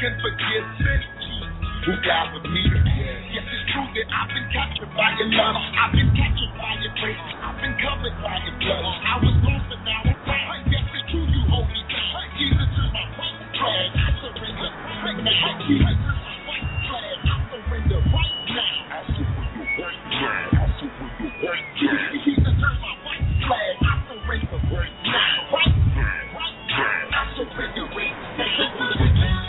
can forgive me. Who died with me? Yes, it's true that I've been captured by your love. I've been captured by your grace. I've been covered by your blood. I was lost but now I'm found. Yes, it's true you hold me down. Jesus is my white flag. I surrender right now. Jesus is my white flag. I surrender right now. I surrender right now. I surrender right now. Jesus is my white flag. I surrender right now. Right now. Right now. I surrender right now.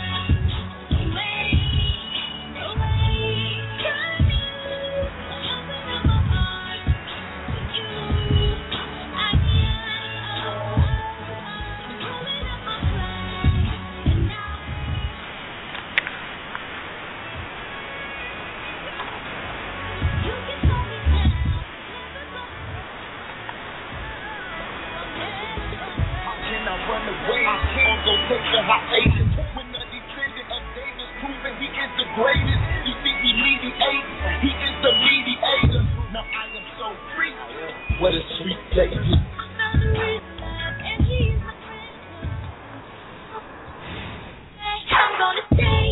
What a sweet day. I'm gonna stay.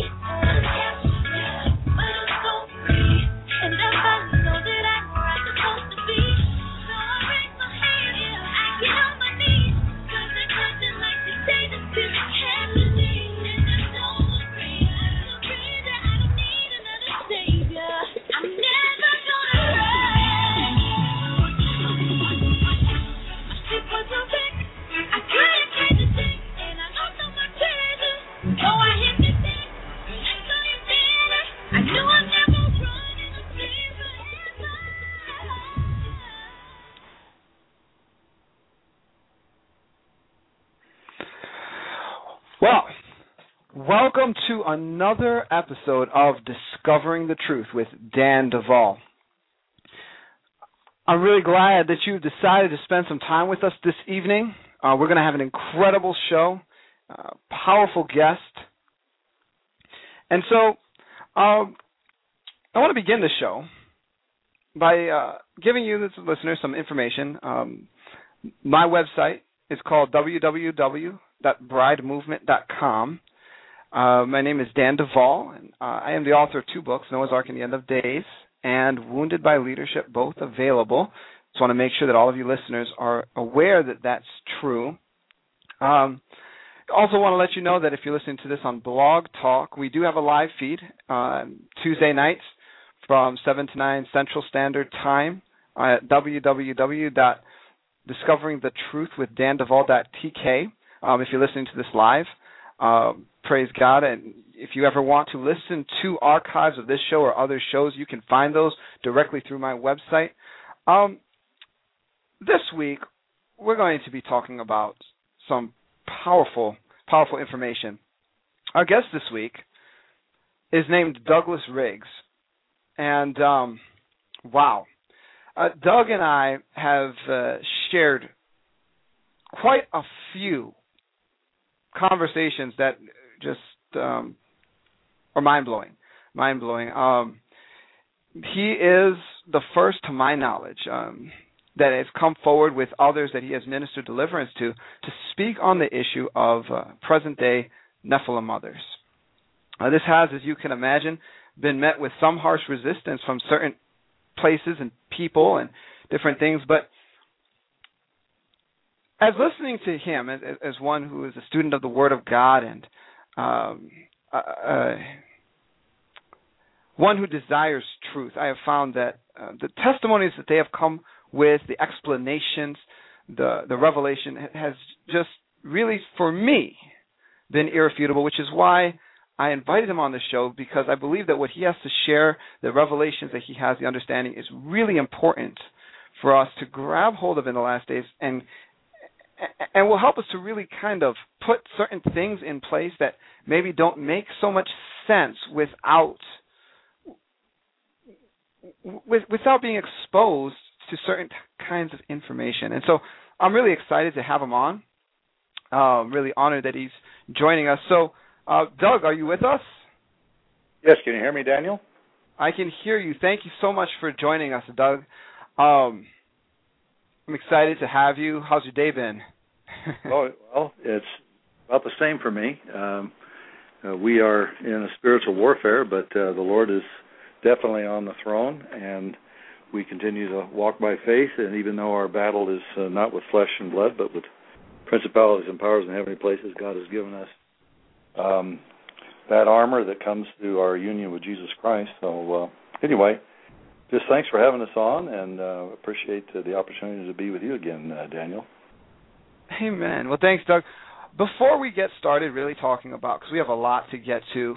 But I'm so free. And I know that I'm where I'm supposed to be. So I raise my hand. I get on my knees. 'Cause there's nothing like the day that this happening. And I know I'm free. I'm free that I don't need another savior. I'm never gonna cry. I couldn't change a thing, and I lost all my treasures. So I hit the thing, I saw you there. I knew I'd never run in the same forever. Well, welcome to another episode of Discovering the Truth with Dan Duvall. I'm really glad that you've decided to spend some time with us this evening. We're going to have an incredible show, powerful guest. And so I want to begin the show by giving you, listeners, some information. My website is called www.bridemovement.com. My name is Dan Duvall, and I am the author of two books, Noah's Ark and the End of Days, and Wounded by Leadership, both available. Just want to make sure that all of you listeners are aware that that's true. Also want to let you know that if you're listening to this on Blog Talk, we do have a live feed Tuesday nights from 7 to 9 Central Standard Time at www.discoveringthetruthwithdanDuvall.tk. If you're listening to this live, praise God. And if you ever want to listen to archives of this show or other shows, you can find those directly through my website. This week, we're going to be talking about some powerful information. Our guest this week is named Douglas Riggs. And, wow. Doug and I have shared quite a few conversations that just are mind-blowing. He is the first, to my knowledge, that has come forward with others that he has ministered deliverance to speak on the issue of present-day Nephilim mothers. This has, as you can imagine, been met with some harsh resistance from certain places and people and different things, but as listening to him, as one who is a student of the Word of God and one who desires truth, I have found that the testimonies that they have come with, the explanations, the revelation has just really, for me, been irrefutable, which is why I invited him on the show, because I believe that what he has to share, the revelations that he has, the understanding, is really important for us to grab hold of in the last days, and will help us to really kind of put certain things in place that maybe don't make so much sense without being exposed to certain kinds of information. And so I'm really excited to have him on. Really honored that he's joining us. So, Doug, are you with us? Yes, can you hear me, Daniel? I can hear you. Thank you so much for joining us, Doug. I'm excited to have you. How's your day been? Well, it's about the same for me. we are in a spiritual warfare, but the Lord is definitely on the throne, and we continue to walk by faith. And even though our battle is not with flesh and blood, but with principalities and powers in heavenly places, God has given us that armor that comes through our union with Jesus Christ. So anyway, just thanks for having us on, and appreciate the opportunity to be with you again, Daniel. Amen. Well, thanks, Doug. Before we get started really talking about, because we have a lot to get to,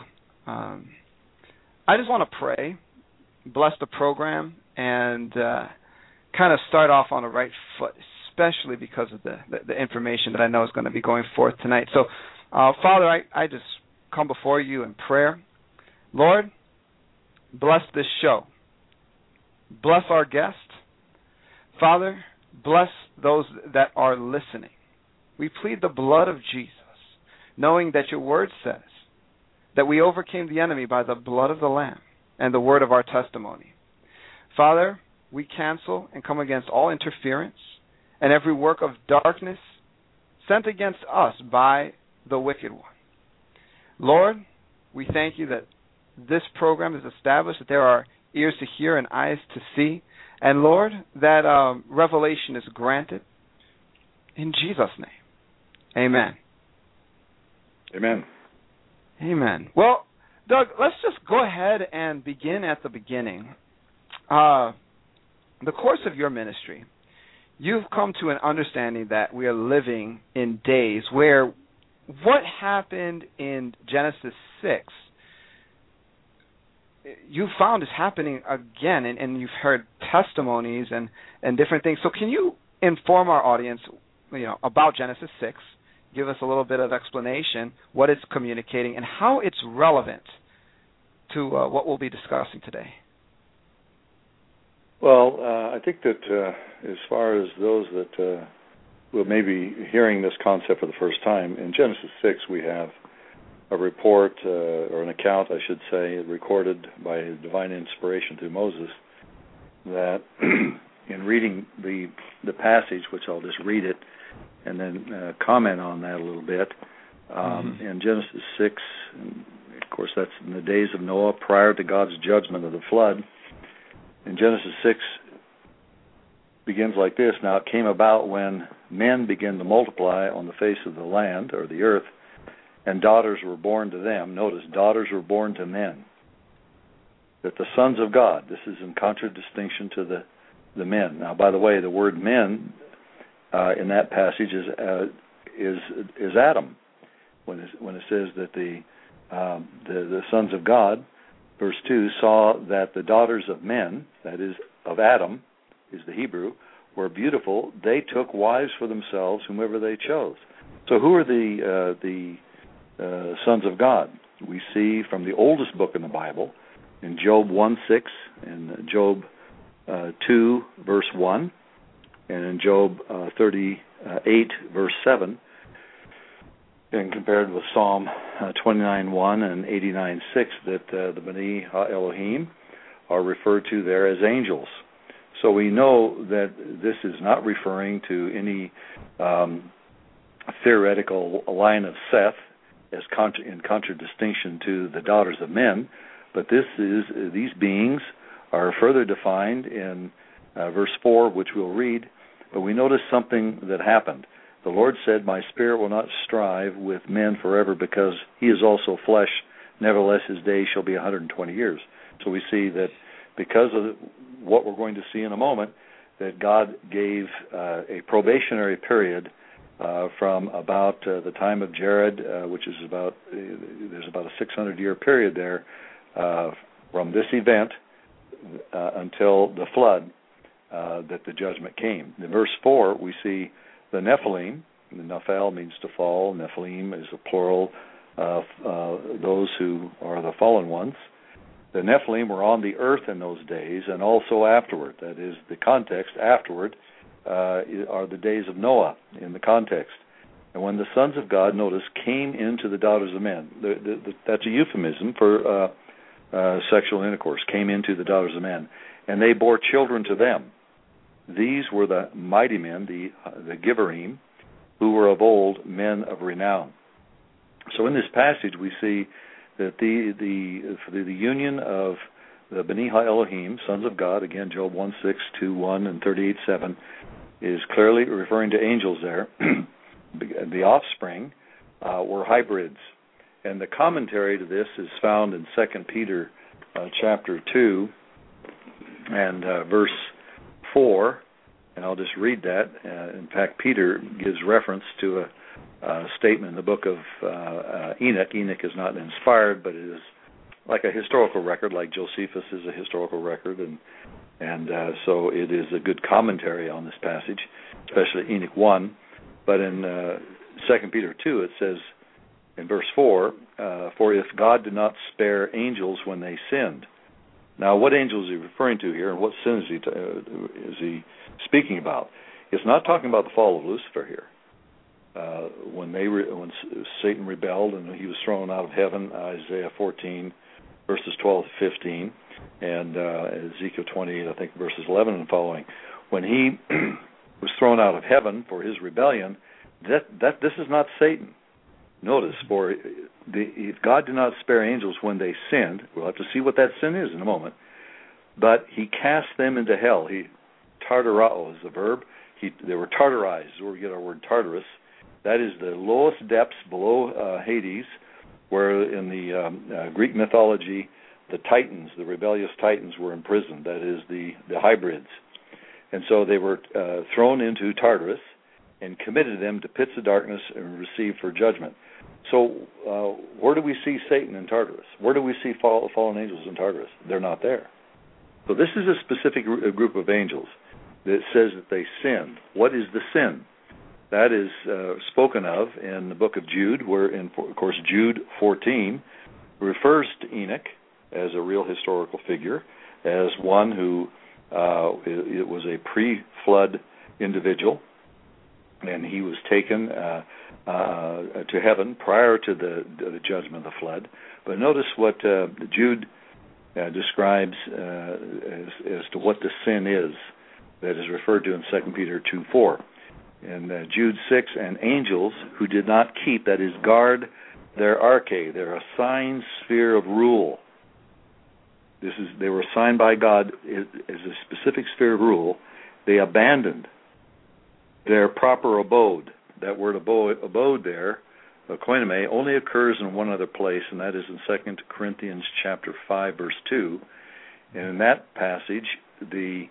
I just want to pray, bless the program, and kind of start off on the right foot, especially because of the information that I know is going to be going forth tonight. So, Father, I just come before you in prayer. Lord, bless this show. Bless our guest. Father, bless those that are listening. We plead the blood of Jesus, knowing that your word says that we overcame the enemy by the blood of the Lamb and the word of our testimony. Father, we cancel and come against all interference and every work of darkness sent against us by the wicked one. Lord, we thank you that this program is established, that there are ears to hear and eyes to see, and Lord, that revelation is granted in Jesus' name. Amen. Amen. Amen. Well, Doug, let's just go ahead and begin at the beginning. The course of your ministry, you've come to an understanding that we are living in days where what happened in Genesis 6, you found is happening again, and you've heard testimonies and different things. So can you inform our audience, about Genesis 6, give us a little bit of explanation, what it's communicating, and how it's relevant to what we'll be discussing today? Well, I think that as far as those that will maybe hearing this concept for the first time, in Genesis 6 we have a report, or an account, I should say, recorded by divine inspiration through Moses, that in reading the passage, which I'll just read it and then comment on that a little bit, in Genesis 6, and of course that's in the days of Noah prior to God's judgment of the flood. In Genesis 6 begins like this: Now it came about when men began to multiply on the face of the land, or the earth, and daughters were born to them. Notice, daughters were born to men. That the sons of God, this is in contradistinction to the men. Now, by the way, the word men in that passage is Adam. When it says that the sons of God, verse 2, saw that the daughters of men, that is of Adam, is the Hebrew, were beautiful, they took wives for themselves whomever they chose. So who are the sons of God? We see from the oldest book in the Bible, in Job 1:6, in Job 2, verse 1, and in Job 38, verse 7, and compared with Psalm 29:1 and 89:6, that the B'nai HaElohim are referred to there as angels. So we know that this is not referring to any theoretical line of Seth, as in contradistinction to the daughters of men, but these beings are further defined in verse 4, which we'll read. But we notice something that happened. The Lord said, "My spirit will not strive with men forever, because he is also flesh. Nevertheless, his days shall be 120 years." So we see that because of what we're going to see in a moment, that God gave a probationary period from about the time of Jared, which is there's about a 600-year period there from this event until the flood, that the judgment came. In verse 4, we see the Nephilim. The Nephal means to fall. Nephilim is a plural of those who are the fallen ones. The Nephilim were on the earth in those days, and also afterward. That is, the context afterward are the days of Noah in the context. And when the sons of God, notice, came into the daughters of men, that's a euphemism for sexual intercourse, came into the daughters of men, and they bore children to them. These were the mighty men, the Givarim, who were of old men of renown. So in this passage, we see that the union of the B'nai HaElohim, sons of God, again, Job 1:6, 2:1, and 38:7, is clearly referring to angels there. The offspring were hybrids. And the commentary to this is found in 2 Peter chapter 2 and verse 4. And I'll just read that. In fact, Peter gives reference to a statement in the book of Enoch. Enoch is not inspired, but it is like a historical record, like Josephus is a historical record, and so it is a good commentary on this passage, especially Enoch 1. But in 2 Peter 2, it says in verse 4, "For if God did not spare angels when they sinned." Now, what angels is he referring to here, and what sin is he speaking about? It's not talking about the fall of Lucifer here. When Satan rebelled and he was thrown out of heaven, Isaiah 14, verses 12 to 15, and Ezekiel 28, I think, verses 11 and following. When he was thrown out of heaven for his rebellion, this is not Satan. Notice, if God did not spare angels when they sinned, we'll have to see what that sin is in a moment, but he cast them into hell. Tartarao is the verb. They were tartarized, where we get our word Tartarus. That is the lowest depths below Hades, where in the Greek mythology, the Titans, the rebellious Titans, were imprisoned. That is the hybrids. And so they were thrown into Tartarus and committed them to pits of darkness and received for judgment. So where do we see Satan in Tartarus? Where do we see fallen angels in Tartarus? They're not there. So this is a specific group of angels that says that they sinned. What is the sin? That is spoken of in the book of Jude, where, of course, Jude 14 refers to Enoch as a real historical figure, as one who it was a pre-flood individual, and he was taken to heaven prior to the judgment of the flood. But notice what Jude describes as to what the sin is that is referred to in 2 Peter 2:4. In Jude 6, and angels who did not keep, that is, guard their arche, their assigned sphere of rule. They were assigned by God as a specific sphere of rule. They abandoned their proper abode. That word abode there, koinome, only occurs in one other place, and that is in 2 Corinthians chapter 5, verse 2. And in that passage, the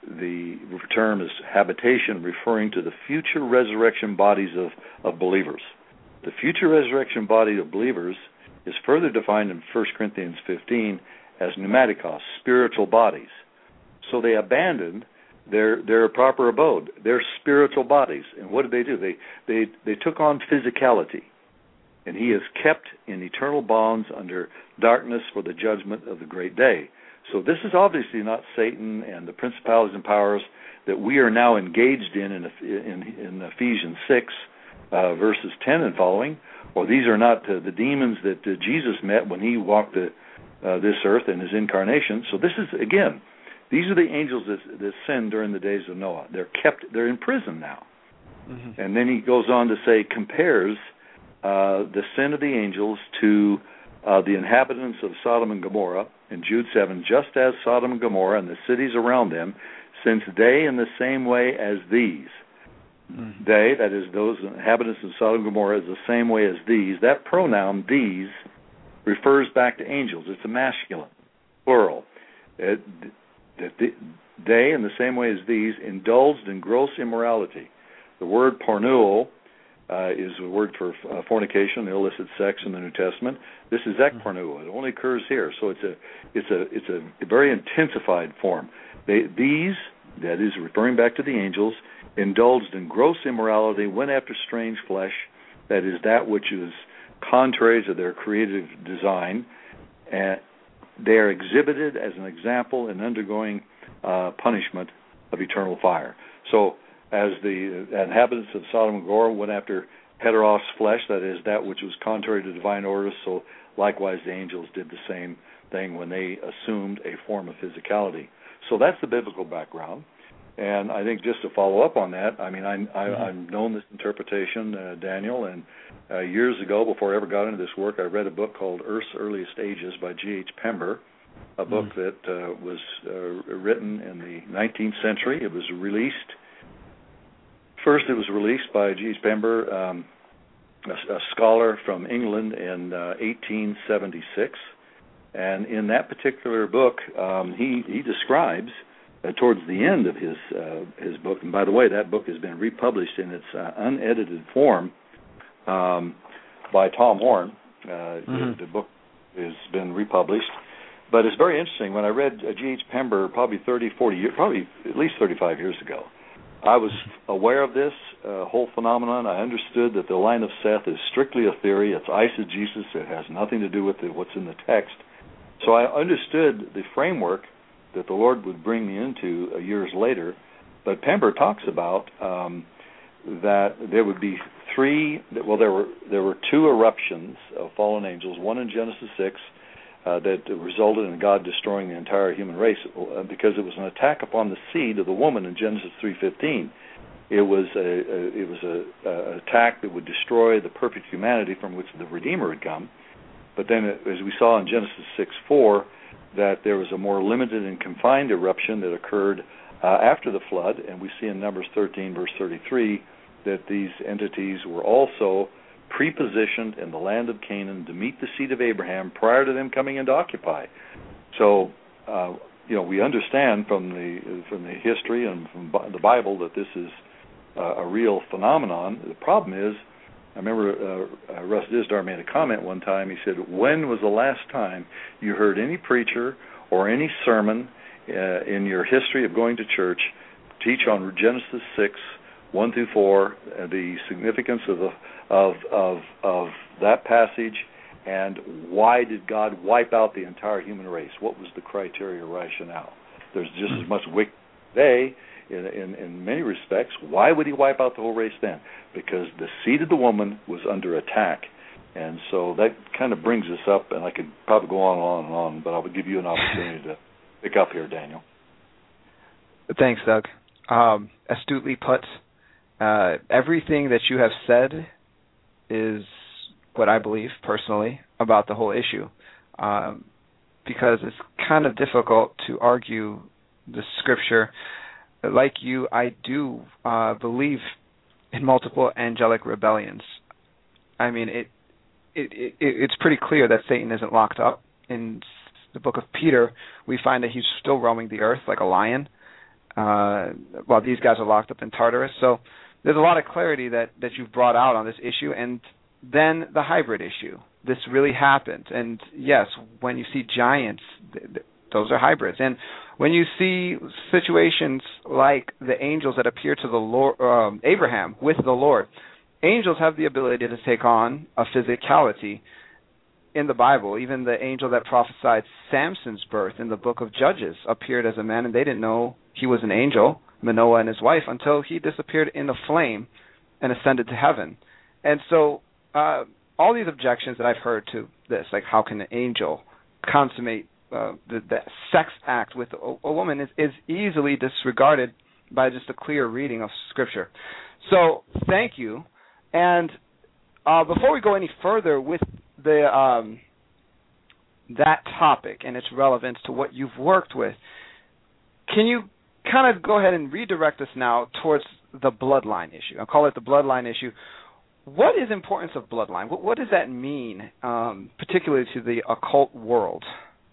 term is habitation, referring to the future resurrection bodies of believers. The future resurrection body of believers is further defined in 1 Corinthians 15 as pneumatikos, spiritual bodies. So they abandoned their proper abode, their spiritual bodies. And what did they do? They took on physicality. And he is kept in eternal bonds under darkness for the judgment of the great day. So this is obviously not Satan and the principalities and powers that we are now engaged in Ephesians 6, verses 10 and following. Or these are not the demons that Jesus met when he walked this earth in his incarnation. So this is, again, these are the angels that sinned during the days of Noah. They're in prison now. Mm-hmm. And then he goes on to say, compares the sin of the angels to the inhabitants of Sodom and Gomorrah in Jude 7, just as Sodom and Gomorrah and the cities around them, since they in the same way as these. Mm-hmm. They, that is those inhabitants of Sodom and Gomorrah, is the same way as these. That pronoun, these, refers back to angels. It's a masculine, plural. They, in the same way as these, indulged in gross immorality. The word pornuo is a word for fornication, illicit sex in the New Testament. This is ekpornuo. It only occurs here, so it's a very intensified form. These, that is referring back to the angels, indulged in gross immorality, went after strange flesh, that is that which is contrary to their creative design, and they are exhibited as an example in undergoing punishment of eternal fire. So, as the inhabitants of Sodom and Gomorrah went after heteros flesh, that is that which was contrary to divine orders, so likewise the angels did the same thing when they assumed a form of physicality. So that's the biblical background. And I think just to follow up on that, I mean, I've known this interpretation, Daniel, and years ago, before I ever got into this work, I read a book called Earth's Earliest Ages by G.H. Pember, a book that was written in the 19th century. It was released by G.H. Pember, a scholar from England in 1876. And in that particular book, he describes, towards the end of his book, and by the way, that book has been republished in its unedited form by Tom Horn. The book has been republished. But it's very interesting. When I read G.H. Pember probably 30, 40 years, probably at least 35 years ago, I was aware of this whole phenomenon. I understood that the line of Seth is strictly a theory. It's eisegesis. It has nothing to do with what's in the text. So I understood the framework that the Lord would bring me into years later. But Pember talks about that there would be there were two eruptions of fallen angels, one in Genesis 6 that resulted in God destroying the entire human race because it was an attack upon the seed of the woman in Genesis 3:15. It was a attack that would destroy the perfect humanity from which the Redeemer had come. But then, as we saw in Genesis 6:4, that there was a more limited and confined eruption that occurred after the flood, and we see in Numbers 13, verse 33, that these entities were also prepositioned in the land of Canaan to meet the seed of Abraham prior to them coming in to occupy. So, we understand from the history and from the Bible that this is a real phenomenon. The problem is, I remember Russ Dizdar made a comment one time. He said, when was the last time you heard any preacher or any sermon in your history of going to church teach on Genesis 6, 1 through 4, the significance of that passage, and why did God wipe out the entire human race? What was the criteria rationale? There's just as much wicked today in many respects. Why would he wipe out the whole race then? Because the seed of the woman was under attack. And so that kind of brings us up, and I could probably go on and on and on, but I would give you an opportunity to pick up here, Daniel. Thanks, Doug. Astutely put. Everything that you have said is what I believe personally about the whole issue, because it's kind of difficult to argue the Scripture. Like you, I do believe in multiple angelic rebellions. I mean, it's pretty clear that Satan isn't locked up. In the book of Peter, we find that he's still roaming the earth like a lion, while these guys are locked up in Tartarus. So there's a lot of clarity that you've brought out on this issue. And then the hybrid issue. This really happened. And yes, when you see giants, those are hybrids. And when you see situations like the angels that appear to the Lord, Abraham with the Lord, angels have the ability to take on a physicality in the Bible. Even the angel that prophesied Samson's birth in the book of Judges appeared as a man, and they didn't know he was an angel, Manoah and his wife, until he disappeared in a flame and ascended to heaven. And so all these objections that I've heard to this, like how can an angel consummate the sex act with a woman, is easily disregarded by just a clear reading of Scripture. So thank you. And before we go any further with that topic and its relevance to what you've worked with, can you kind of go ahead and redirect us now towards the bloodline issue? I'll call it the bloodline issue. What is the importance of bloodline? What does that mean, particularly to the occult world?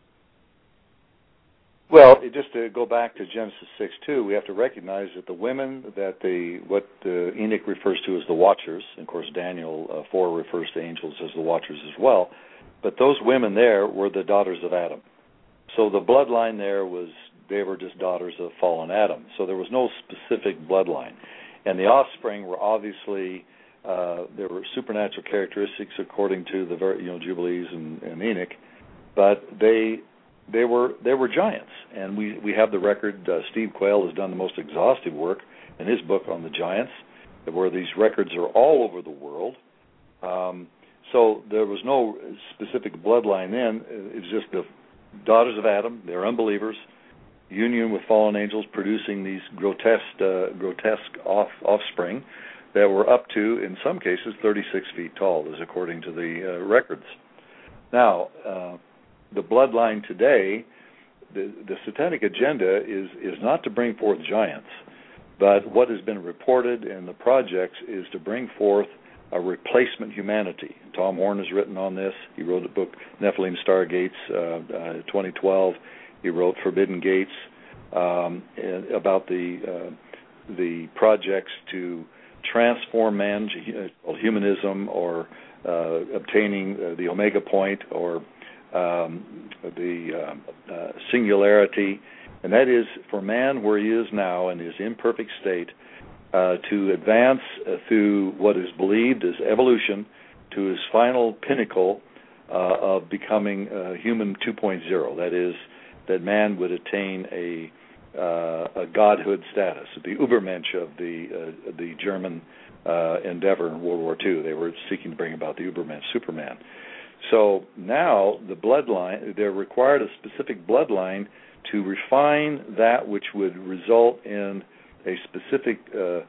Well, just to go back to Genesis 6:2, we have to recognize that the women that what Enoch refers to as the Watchers, and of course Daniel 4 refers to angels as the Watchers as well, but those women there were the daughters of Adam. So the bloodline there they were just daughters of fallen Adam. So there was no specific bloodline. And the offspring were obviously, there were supernatural characteristics according to the Jubilees and Enoch, but they were giants, and we have the record. Steve Quayle has done the most exhaustive work in his book on the giants, where these records are all over the world. So there was no specific bloodline then. It was just the daughters of Adam. They're unbelievers. union with fallen angels, producing these grotesque offspring that were up to, in some cases, 36 feet tall, as according to the records. Now, the bloodline today, the satanic agenda is not to bring forth giants, but what has been reported in the projects is to bring forth a replacement humanity. Tom Horn has written on this. He wrote a book, Nephilim Stargates, 2012. He wrote Forbidden Gates, about the projects to transform man, humanism, or obtaining the Omega Point, or the singularity, and that is for man where he is now in his imperfect state, to advance through what is believed as evolution to his final pinnacle of becoming human 2.0. That is, that man would attain a godhood status, the Übermensch of the German endeavor in World War II. They were seeking to bring about the Übermensch, Superman. So now the bloodline, they're required a specific bloodline to refine that which would result in a specific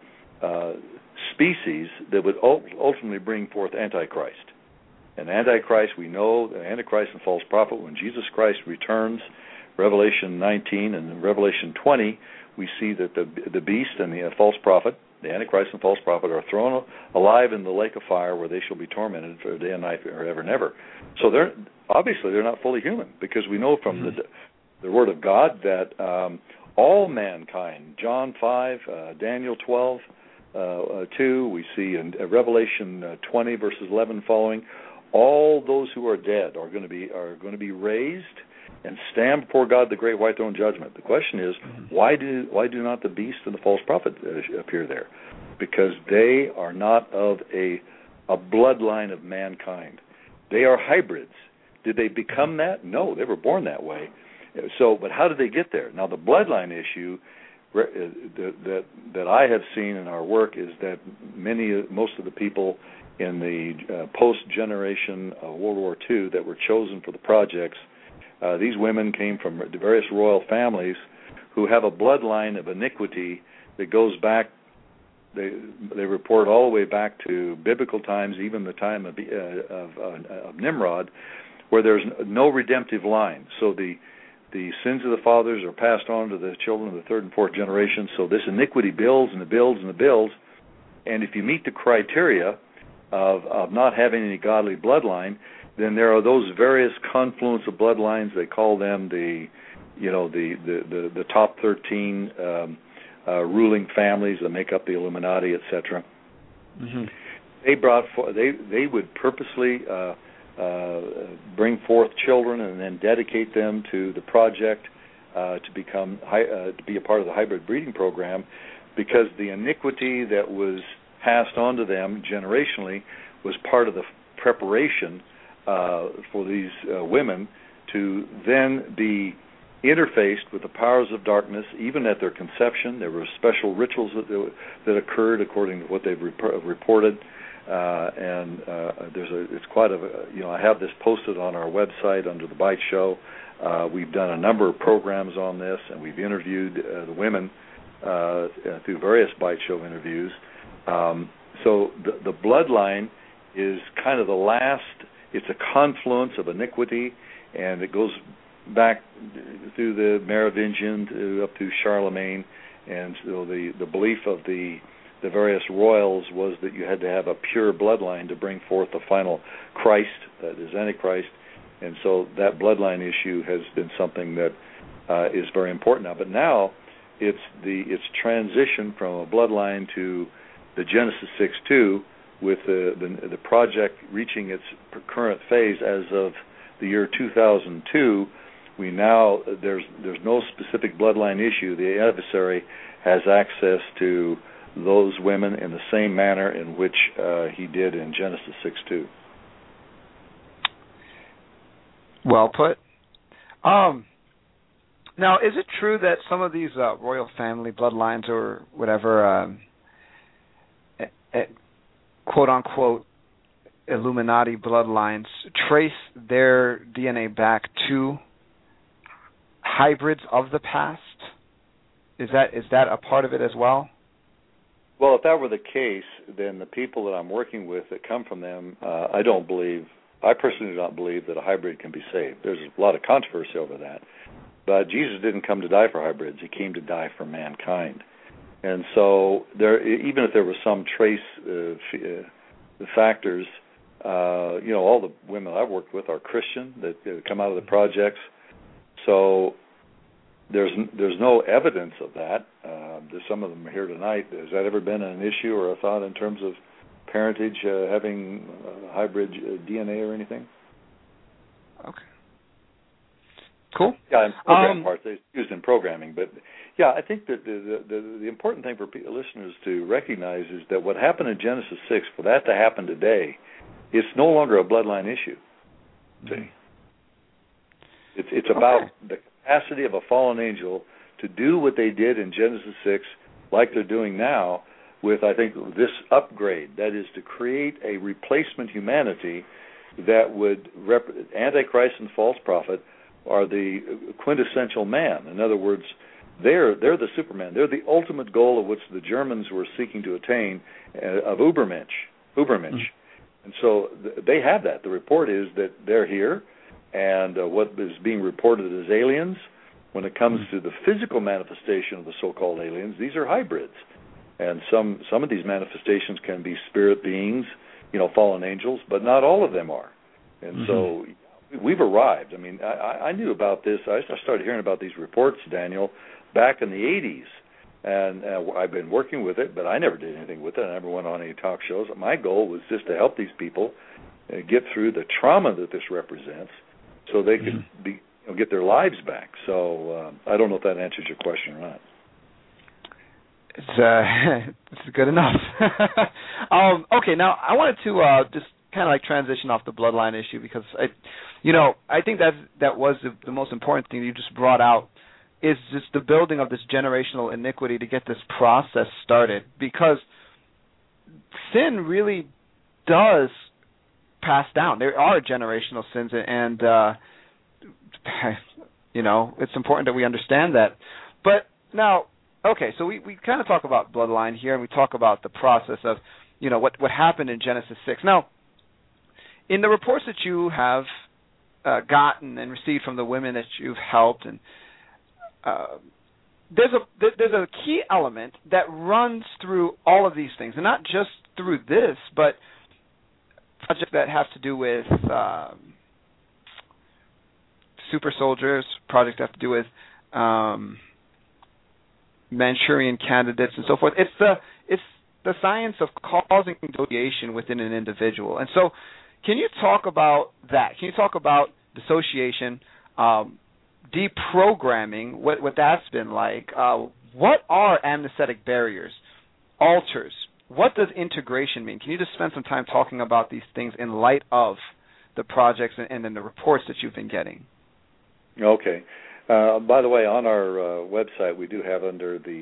species that would ultimately bring forth Antichrist. And Antichrist, we know, the Antichrist and false prophet, when Jesus Christ returns, Revelation 19 and Revelation 20, we see that the beast and the false prophet, the Antichrist and false prophet, are thrown alive in the lake of fire where they shall be tormented for day and night forever and ever. So they're not fully human, because we know from the Word of God that all mankind, John 5, Daniel 12, 2, we see in Revelation 20 verses 11 following, all those who are dead are going to be raised and stand before God, the great white throne judgment. The question is, why do not the beast and the false prophet appear there? Because they are not of a bloodline of mankind. They are hybrids. Did they become that? No, they were born that way. So, but how did they get there? Now, the bloodline issue that I have seen in our work is that most of the people in the post-generation of World War II that were chosen for the projects, these women came from various royal families who have a bloodline of iniquity that goes back. They report all the way back to biblical times, even the time of Nimrod, where there's no redemptive line. So the sins of the fathers are passed on to the children of the third and fourth generation. So this iniquity builds and it builds and it builds. And if you meet the criteria of not having any godly bloodline, then there are those various confluence of bloodlines. They call them the top 13 ruling families that make up the Illuminati, etc. Mm-hmm. They would purposely bring forth children and then dedicate them to the project to be a part of the hybrid breeding program, because the iniquity that was passed on to them generationally was part of the preparation for these women to then be interfaced with the powers of darkness. Even at their conception, there were special rituals that occurred according to what they've reported. It's quite I have this posted on our website under the Bite Show. We've done a number of programs on this, and we've interviewed the women through various Bite Show interviews. So the bloodline is kind of the last. It's a confluence of iniquity, and it goes back through the Merovingian up through Charlemagne, and so the belief of the various royals was that you had to have a pure bloodline to bring forth the final Christ, that is Antichrist, and so that bloodline issue has been something that is very important now. But now it's transition from a bloodline to the Genesis 6:2, with the project reaching its current phase as of the year 2002. There's no specific bloodline issue. The adversary has access to those women in the same manner in which he did in Genesis 6:2. Well put. Now, is it true that some of these royal family bloodlines or whatever, quote-unquote, Illuminati bloodlines trace their DNA back to hybrids of the past? Is that a part of it as well? Well, if that were the case, then the people that I'm working with that come from them, I personally do not believe that a hybrid can be saved. There's a lot of controversy over that. But Jesus didn't come to die for hybrids. He came to die for mankind. And so even if there were some trace factors, all the women I've worked with are Christian that come out of the projects. So there's no evidence of that. There's some of them are here tonight. Has that ever been an issue or a thought in terms of parentage having hybrid DNA or anything? Okay. Cool. Yeah, in program parts, it's used in programming. But, yeah, I think that the important thing for listeners to recognize is that what happened in Genesis 6, for that to happen today, it's no longer a bloodline issue. See? It's about the capacity of a fallen angel to do what they did in Genesis 6, like they're doing now, with, I think, this upgrade. That is to create a replacement humanity that would Antichrist and false prophet are the quintessential man. In other words, they're the Superman. They're the ultimate goal of which the Germans were seeking to attain, of Übermensch. And so they have that. The report is that they're here, and what is being reported as aliens, when it comes to the physical manifestation of the so-called aliens, these are hybrids. And some of these manifestations can be spirit beings, fallen angels, but not all of them are. And so we've arrived. I mean, I knew about this. I started hearing about these reports, Daniel, back in the 80s. And I've been working with it, but I never did anything with it. I never went on any talk shows. My goal was just to help these people get through the trauma that this represents so they could get their lives back. So I don't know if that answers your question or not. It's good enough. Okay, now I wanted to just kind of like transition off the bloodline issue because I think that was the most important thing you just brought out is just the building of this generational iniquity to get this process started, because sin really does pass down. There are generational sins, and it's important that we understand that. But now, okay, so we kind of talk about bloodline here, and we talk about the process of, what happened in Genesis 6. Now, in the reports that you have gotten and received from the women that you've helped, and there's a key element that runs through all of these things, and not just through this, but projects that have to do with super soldiers, projects that have to do with Manchurian candidates and so forth. It's the science of causing dissociation within an individual. And so can you talk about that? Can you talk about dissociation, deprogramming, what that's been like? What are amnestic barriers, altars? What does integration mean? Can you just spend some time talking about these things in light of the projects and then the reports that you've been getting? Okay. By the way, on our website, we do have under the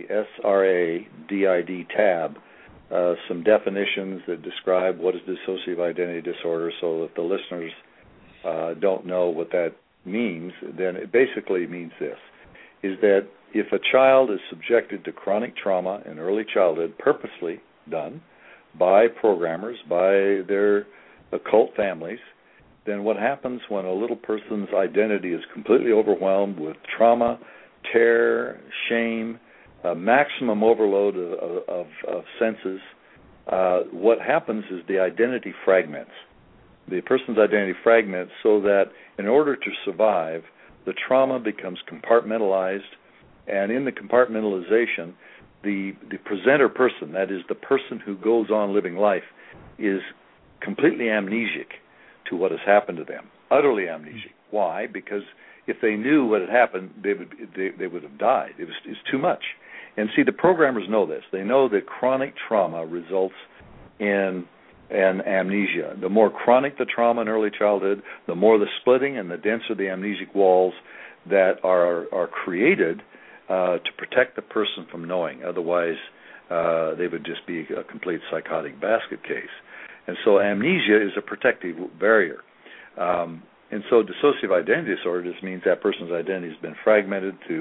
SRA-DID tab some definitions that describe what is dissociative identity disorder. So if the listeners don't know what that means, then it basically means this, is that if a child is subjected to chronic trauma in early childhood, purposely done by programmers, by their occult families, then what happens when a little person's identity is completely overwhelmed with trauma, terror, shame, maximum overload of senses, what happens is the identity fragments. The person's identity fragments so that in order to survive, the trauma becomes compartmentalized, and in the compartmentalization, the presenter person, that is the person who goes on living life, is completely amnesic to what has happened to them, utterly amnesic. Why? Because if they knew what had happened, they would have died. It's too much. And see, the programmers know this. They know that chronic trauma results in an amnesia. The more chronic the trauma in early childhood, the more the splitting and the denser the amnesic walls that are created to protect the person from knowing. Otherwise, they would just be a complete psychotic basket case. And so amnesia is a protective barrier. And so dissociative identity disorder just means that person's identity has been fragmented to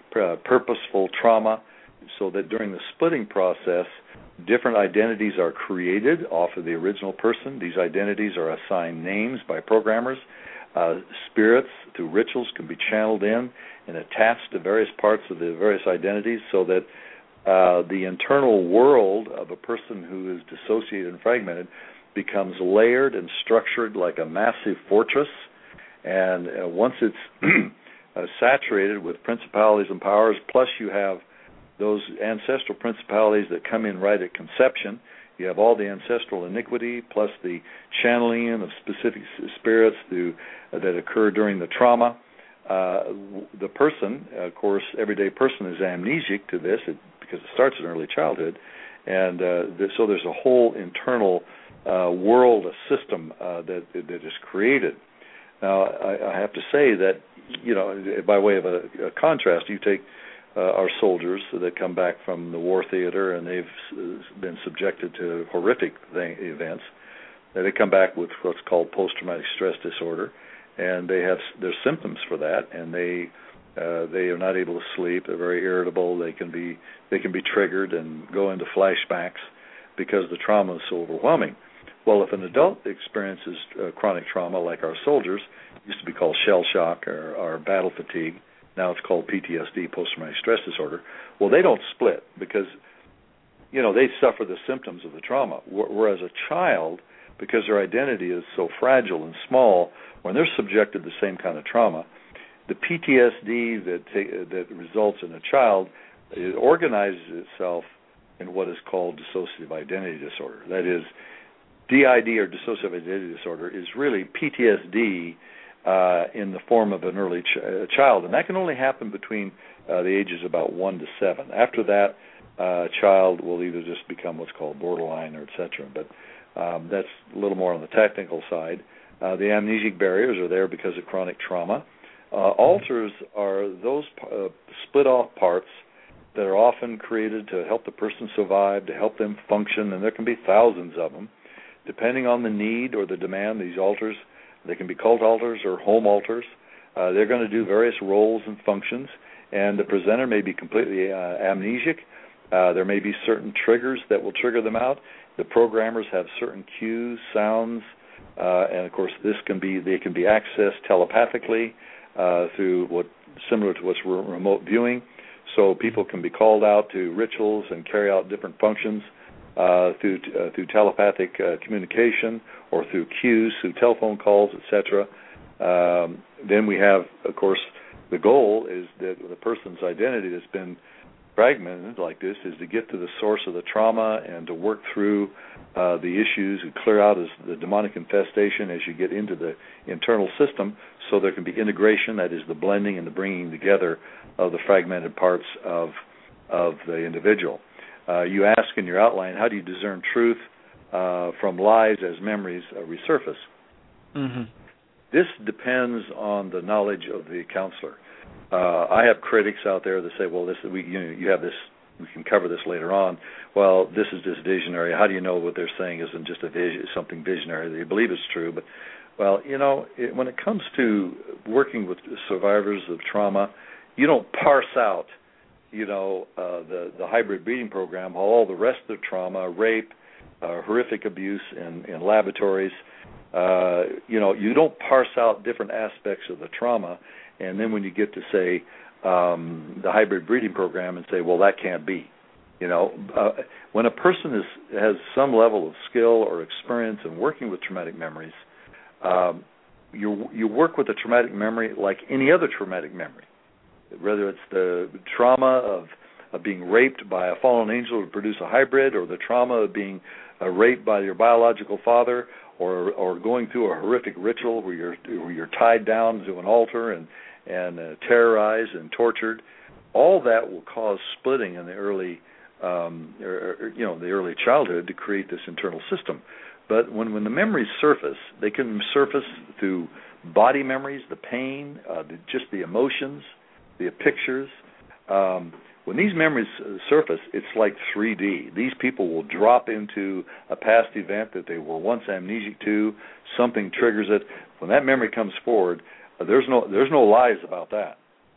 purposeful trauma, so that during the splitting process, different identities are created off of the original person. These identities are assigned names by programmers. Spirits, through rituals, can be channeled in and attached to various parts of the various identities, so that the internal world of a person who is dissociated and fragmented becomes layered and structured like a massive fortress. And once it's saturated with principalities and powers, plus you have those ancestral principalities that come in right at conception. You have all the ancestral iniquity, plus the channeling in of specific spirits that occur during the trauma. The person, of course, everyday person is amnesic to this because it starts in early childhood. And so there's a whole internal world, a system that is created. Now, I have to say that, by way of a contrast, you take our soldiers that come back from the war theater and they've been subjected to horrific events. They come back with what's called post-traumatic stress disorder, and there's symptoms for that, and they are not able to sleep. They're very irritable. They can be triggered and go into flashbacks because the trauma is so overwhelming. Well, if an adult experiences chronic trauma like our soldiers, it used to be called shell shock or battle fatigue. Now it's called PTSD, post-traumatic stress disorder. Well, they don't split because, they suffer the symptoms of the trauma. Whereas a child, because their identity is so fragile and small, when they're subjected to the same kind of trauma, the PTSD that results in a child, it organizes itself in what is called dissociative identity disorder. That is, DID, or dissociative identity disorder, is really PTSD in the form of an early child, and that can only happen between the ages about 1 to 7. After that, a child will either just become what's called borderline or et cetera, but that's a little more on the technical side. The amnesic barriers are there because of chronic trauma. Alters are those split-off parts that are often created to help the person survive, to help them function, and there can be thousands of them. Depending on the need or the demand, these alters, they can be cult alters or home alters. They're going to do various roles and functions, and the presenter may be completely amnesic. There may be certain triggers that will trigger them out. The programmers have certain cues, sounds, and of course they can be accessed telepathically through similar to what's remote viewing. So people can be called out to rituals and carry out different functions through telepathic communication or through cues, through telephone calls, etc. Then we have, of course, the goal is that the person's identity that's been fragmented like this is to get to the source of the trauma and to work through the issues and clear out the demonic infestation as you get into the internal system, so there can be integration, that is the blending and the bringing together of the fragmented parts of the individual. You ask in your outline, how do you discern truth from lies as memories resurface? Mm-hmm. This depends on the knowledge of the counselor. I have critics out there that say, well, you have this, we can cover this later on. Well, this is just visionary. How do you know what they're saying isn't just something visionary? They believe it's true. But, well, when it comes to working with survivors of trauma, you don't parse out the hybrid breeding program, all the rest of the trauma, rape, horrific abuse in laboratories. You don't parse out different aspects of the trauma, and then when you get to, say, the hybrid breeding program and say, well, that can't be. When a person has some level of skill or experience in working with traumatic memories, you work with a traumatic memory like any other traumatic memory. Whether it's the trauma of being raped by a fallen angel to produce a hybrid, or the trauma of being raped by your biological father, or going through a horrific ritual where you're tied down to an altar and terrorized and tortured, all that will cause splitting in the early the early childhood to create this internal system. But when the memories surface, they can surface through body memories, the pain, just the emotions, the pictures. When these memories surface, it's like 3D. These people will drop into a past event that they were once amnesic to. Something triggers it. When that memory comes forward, there's no lies about that.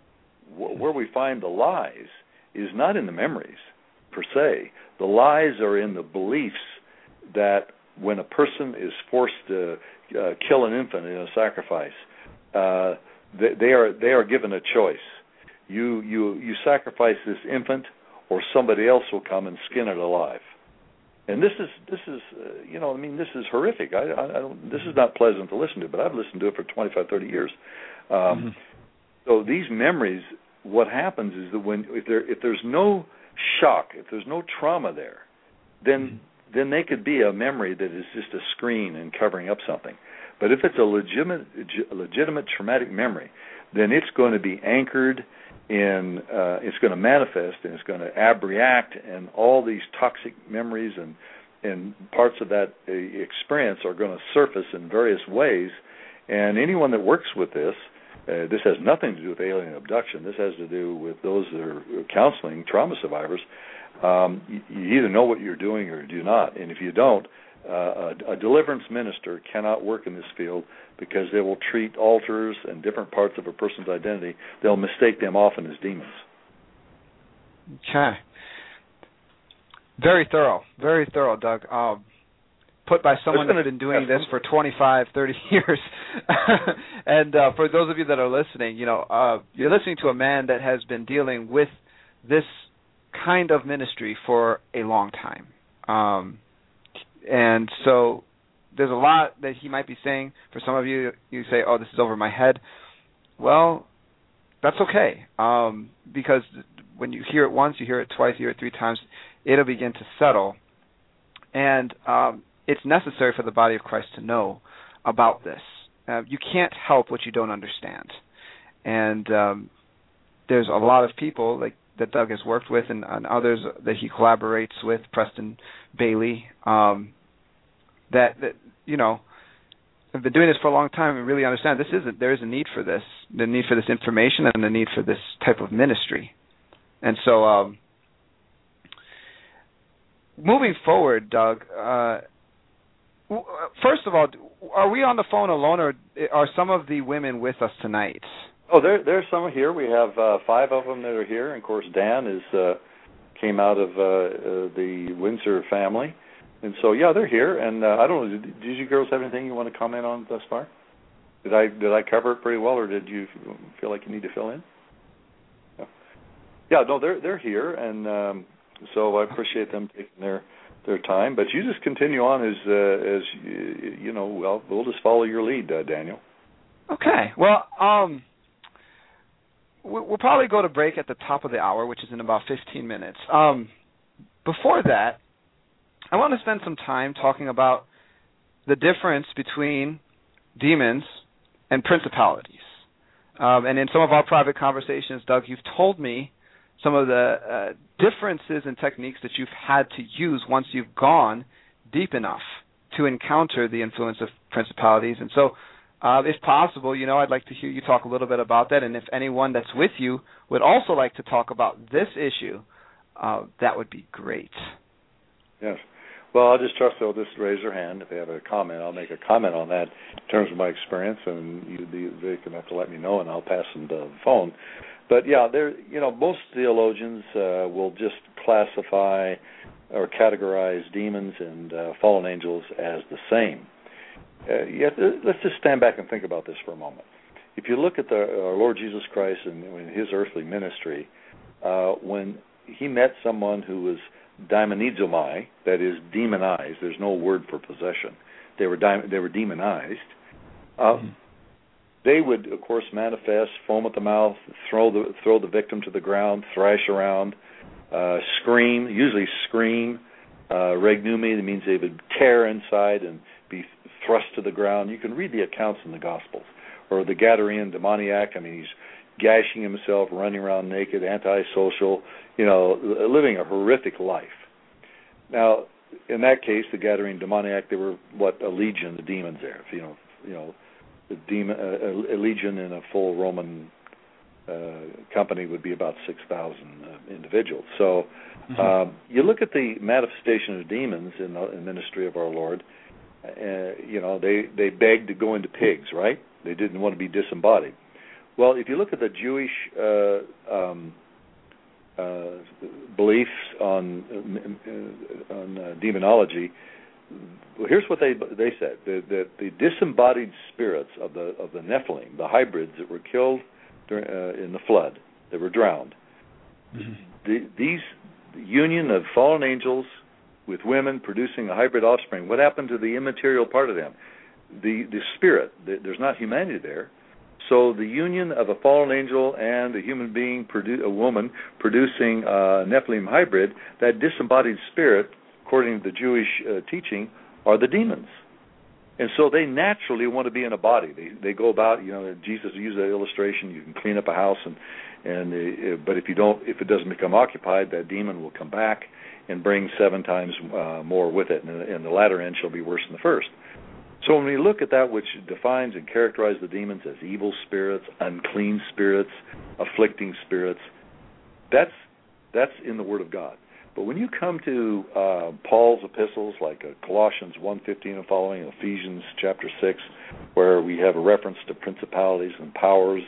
where we find the lies is not in the memories per se. The lies are in the beliefs that when a person is forced to kill an infant in a sacrifice, they are given a choice. You sacrifice this infant, or somebody else will come and skin it alive. And this is this is horrific. I don't. This is not pleasant to listen to, but I've listened to it for 25, 30 years. So these memories, what happens is that if there's no shock, if there's no trauma there, then they could be a memory that is just a screen and covering up something. But if it's a legitimate traumatic memory, then it's going to be anchored in, it's going to manifest, and it's going to abreact, and all these toxic memories and parts of that experience are going to surface in various ways. And anyone that works with this has nothing to do with alien abduction. This has to do with those that are counseling trauma survivors. You either know what you're doing or you do not. And if you don't, a deliverance minister cannot work in this field, because they will treat alters and different parts of a person's identity. They'll mistake them often as demons. Okay. Very thorough, Doug. Put by someone that's been doing this for 25, 30 years. And for those of you that are listening, you're listening to a man that has been dealing with this kind of ministry for a long time. And so there's a lot that he might be saying. For some of you, you say, oh, this is over my head. Well, that's okay, because when you hear it once, you hear it twice, you hear it 3 times, it'll begin to settle. And it's necessary for the body of Christ to know about this. You can't help what you don't understand. And there's a lot of people that Doug has worked with, and others that he collaborates with, Preston Bailey, that have been doing this for a long time and really understand there is a need for this, the need for this information and the need for this type of ministry. And so moving forward, Doug, first of all, are we on the phone alone, or are some of the women with us tonight? Oh, there's some here. We have 5 of them that are here. And of course, Dan came out of the Windsor family. And so, yeah, they're here. And I don't know, did you girls have anything you want to comment on thus far? Did I cover it pretty well, or did you feel like you need to fill in? Yeah, no, they're here, and so I appreciate them taking their time. But you just continue on as well, we'll just follow your lead, Daniel. Okay. Well, we'll probably go to break at the top of the hour, which is in about 15 minutes. Before that, I want to spend some time talking about the difference between demons and principalities. And in some of our private conversations, Doug, you've told me some of the differences and techniques that you've had to use once you've gone deep enough to encounter the influence of principalities. And so, if possible, I'd like to hear you talk a little bit about that. And if anyone that's with you would also like to talk about this issue, that would be great. Yes. Well, I'll just trust they'll just raise their hand if they have a comment. I'll make a comment on that in terms of my experience, and they can have to let me know, and I'll pass them the phone. But yeah, most theologians will just classify or categorize demons and fallen angels as the same. Let's just stand back and think about this for a moment. If you look at our Lord Jesus Christ and his earthly ministry, when he met someone who was daemonizomai, that is demonized. There's no word for possession. They were demonized. They would, of course, manifest, foam at the mouth, throw the victim to the ground, thrash around, scream. Usually scream. Regnumi, that means they would tear inside and be thrust to the ground. You can read the accounts in the Gospels. Or the Gadarene demoniac. I mean, he's gashing himself, running around naked, antisocial, living a horrific life. Now, in that case, the Gadarene demoniac, there were a legion of demons there. A legion in a full Roman company would be about 6,000 individuals. So you look at the manifestation of demons in the ministry of our Lord. They begged to go into pigs, right? They didn't want to be disembodied. Well, if you look at the Jewish beliefs on demonology, well, here's what they said: that the disembodied spirits of the Nephilim, the hybrids that were killed in the flood, that were drowned, these union of fallen angels with women producing a hybrid offspring. What happened to the immaterial part of them? The spirit. There's not humanity there. So the union of a fallen angel and a human being, a woman producing a Nephilim hybrid, that disembodied spirit, according to the Jewish teaching, are the demons. And so they naturally want to be in a body. They go about, Jesus used that illustration. You can clean up a house, but if it doesn't become occupied, that demon will come back and bring 7 times more with it, and the latter end shall be worse than the first. So when we look at that which defines and characterizes the demons as evil spirits, unclean spirits, afflicting spirits, that's in the Word of God. But when you come to Paul's epistles, like Colossians 1:15 and following, Ephesians chapter 6, where we have a reference to principalities and powers,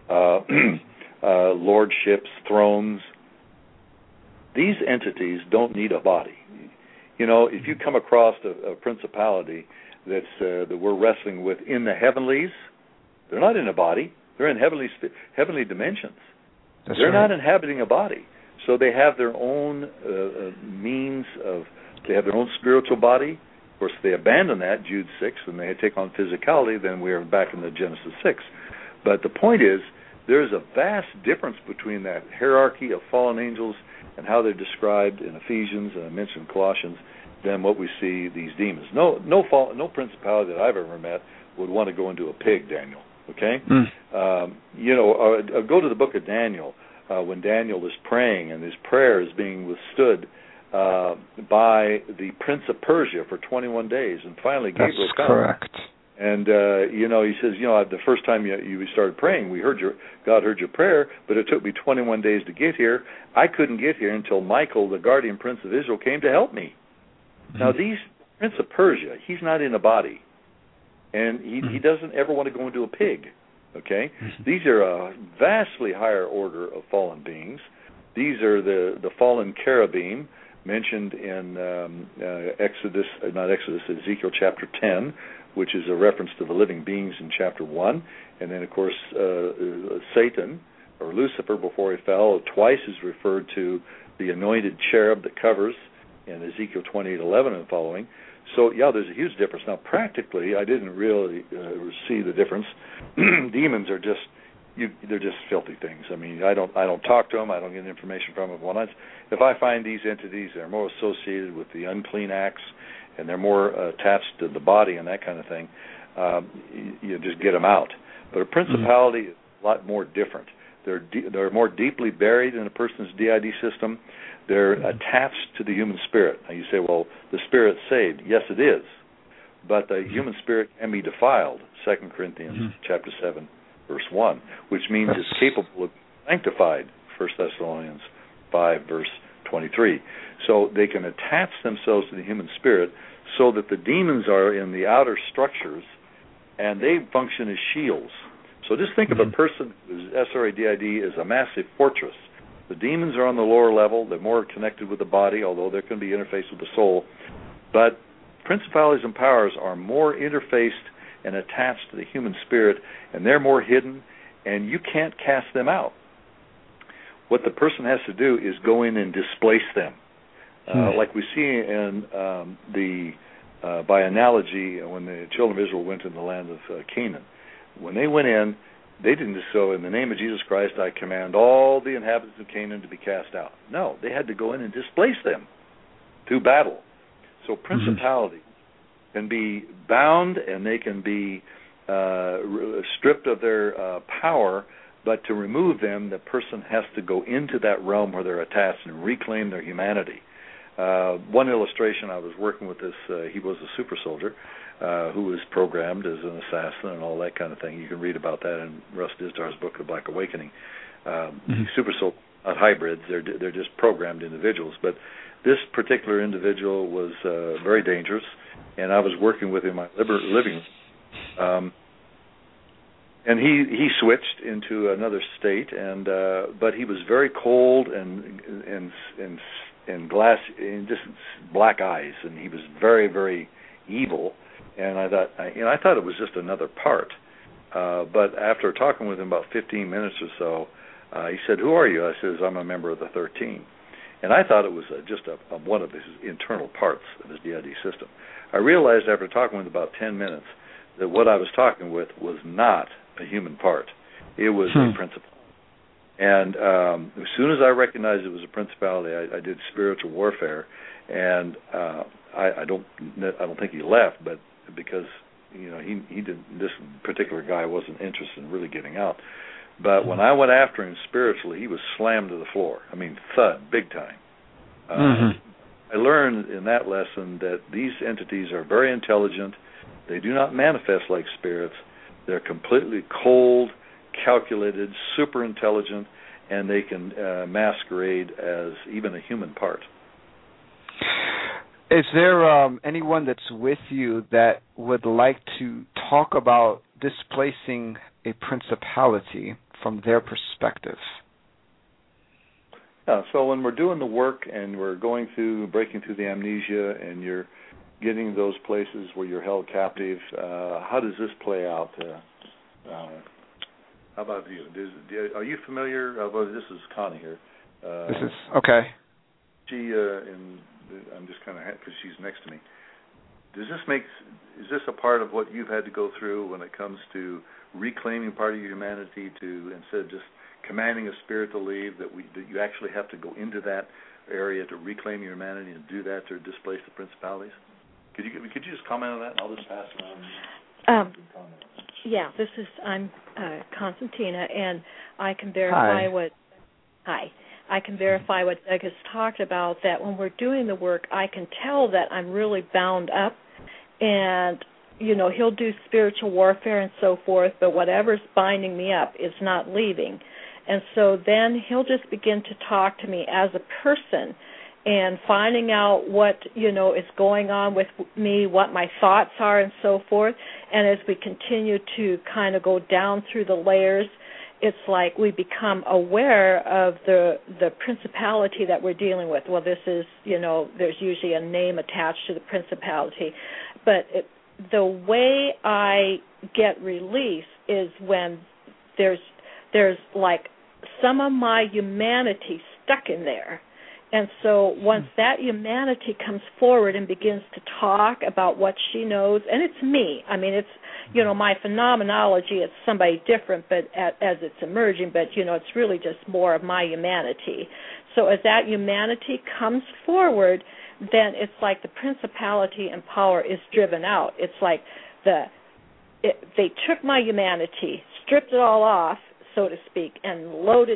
lordships, thrones, these entities don't need a body. If you come across a principality that we're wrestling with in the heavenlies, they're not in a body. They're in heavenly dimensions. They're not inhabiting a body. So they have their own means of, they have their own spiritual body. Of course, if they abandon that, Jude 6, and they take on physicality, then we are back in the Genesis 6. But the point is, there's a vast difference between that hierarchy of fallen angels and how they're described in Ephesians, and I mentioned Colossians, than what we see these demons. No principality that I've ever met would want to go into a pig, Daniel. Okay? Go to the book of Daniel when Daniel is praying, and his prayer is being withstood by the Prince of Persia for 21 days, and finally Gabriel comes. That's correct. And he says, the first time you started praying, God heard your prayer, but it took me 21 days to get here. I couldn't get here until Michael, the guardian prince of Israel, came to help me. Now, Prince of Persia, he's not in a body, and he doesn't ever want to go into a pig, okay? These are a vastly higher order of fallen beings. These are the fallen cherubim mentioned in Ezekiel chapter 10, which is a reference to the living beings in chapter 1. And then, of course, Satan, or Lucifer, before he fell, twice is referred to the anointed cherub that covers in Ezekiel 28:11 and following. So, there's a huge difference. Now, practically, I didn't really see the difference. Demons are they're just filthy things. I mean, I don't talk to them. I don't get information from them. If I find these entities that are more associated with the unclean acts and they're more attached to the body and that kind of thing, you just get them out. But a principality is a lot more different. They're more deeply buried in a person's DID system. They're attached to the human spirit. Now you say, well, the spirit's saved. Yes, it is. But the human spirit can be defiled, 2 Corinthians chapter 7, verse 1, which means it's capable of sanctified, 1 Thessalonians 5, verse 23. So they can attach themselves to the human spirit so that the demons are in the outer structures and they function as shields. So just think of a person whose SRA-DID is a massive fortress. The demons are on the lower level. They're more connected with the body, although there can be interface with the soul. But principalities and powers are more interfaced and attached to the human spirit, and they're more hidden, and you can't cast them out. What the person has to do is go in and displace them. Like we see in by analogy, when the children of Israel went into the land of Canaan. When they went in, they didn't just go, in the name of Jesus Christ, I command all the inhabitants of Canaan to be cast out. No, they had to go in and displace them through battle. So principalities can be bound and they can be stripped of their power, but to remove them, the person has to go into that realm where they're attached and reclaim their humanity. One illustration, I was working with this, he was a super soldier who was programmed as an assassin and all that kind of thing. You can read about that in Russ Dizdar book, The Black Awakening. Super soldiers, not hybrids, they're just programmed individuals. But this particular individual was very dangerous, and I was working with him in my living room. And he switched into another state, and but he was very cold and glass, and just black eyes, and he was very, very evil. And I thought it was just another part. But after talking with him about 15 minutes or so, he said, "Who are you?" I says, "I'm a member of the 13." And I thought it was just one of his internal parts of his DID system. I realized after talking with him about 10 minutes that what I was talking with was not a human part. It was a principle. And as soon as I recognized it was a principality, I did spiritual warfare, and I don't think he left, but because he didn't. This particular guy wasn't interested in really getting out. But when I went after him spiritually, he was slammed to the floor. I mean, thud, big time. I learned in that lesson that these entities are very intelligent. They do not manifest like spirits. They're completely cold, calculated, super intelligent, and they can masquerade as even a human part. Is there anyone that's with you that would like to talk about displacing a principality from their perspective? Yeah, so when we're doing the work and we're breaking through the amnesia, and you're getting those places where you're held captive, how does this play out? How about you? Are you familiar? This is Connie here. This is okay. I'm just kind of because she's next to me. Is this a part of what you've had to go through when it comes to reclaiming part of your humanity, to instead of just commanding a spirit to leave, that you actually have to go into that area to reclaim your humanity and do that to displace the principalities? Could you just comment on that, and I'll just pass around. Yeah, I'm Constantina, and I can verify I can verify what Doug has talked about, that when we're doing the work, I can tell that I'm really bound up, and, he'll do spiritual warfare and so forth, but whatever's binding me up is not leaving. And so then he'll just begin to talk to me as a person and finding out what, is going on with me, what my thoughts are and so forth. And as we continue to kind of go down through the layers, it's like we become aware of the principality that we're dealing with. Well, this is, there's usually a name attached to the principality. But the way I get release is when there's like some of my humanity stuck in there. And so once that humanity comes forward and begins to talk about what she knows, and it's me. I mean, it's, my phenomenology, it's somebody different but as it's emerging, but, it's really just more of my humanity. So as that humanity comes forward, then it's like the principality and power is driven out. It's like they took my humanity, stripped it all off, so to speak, and loaded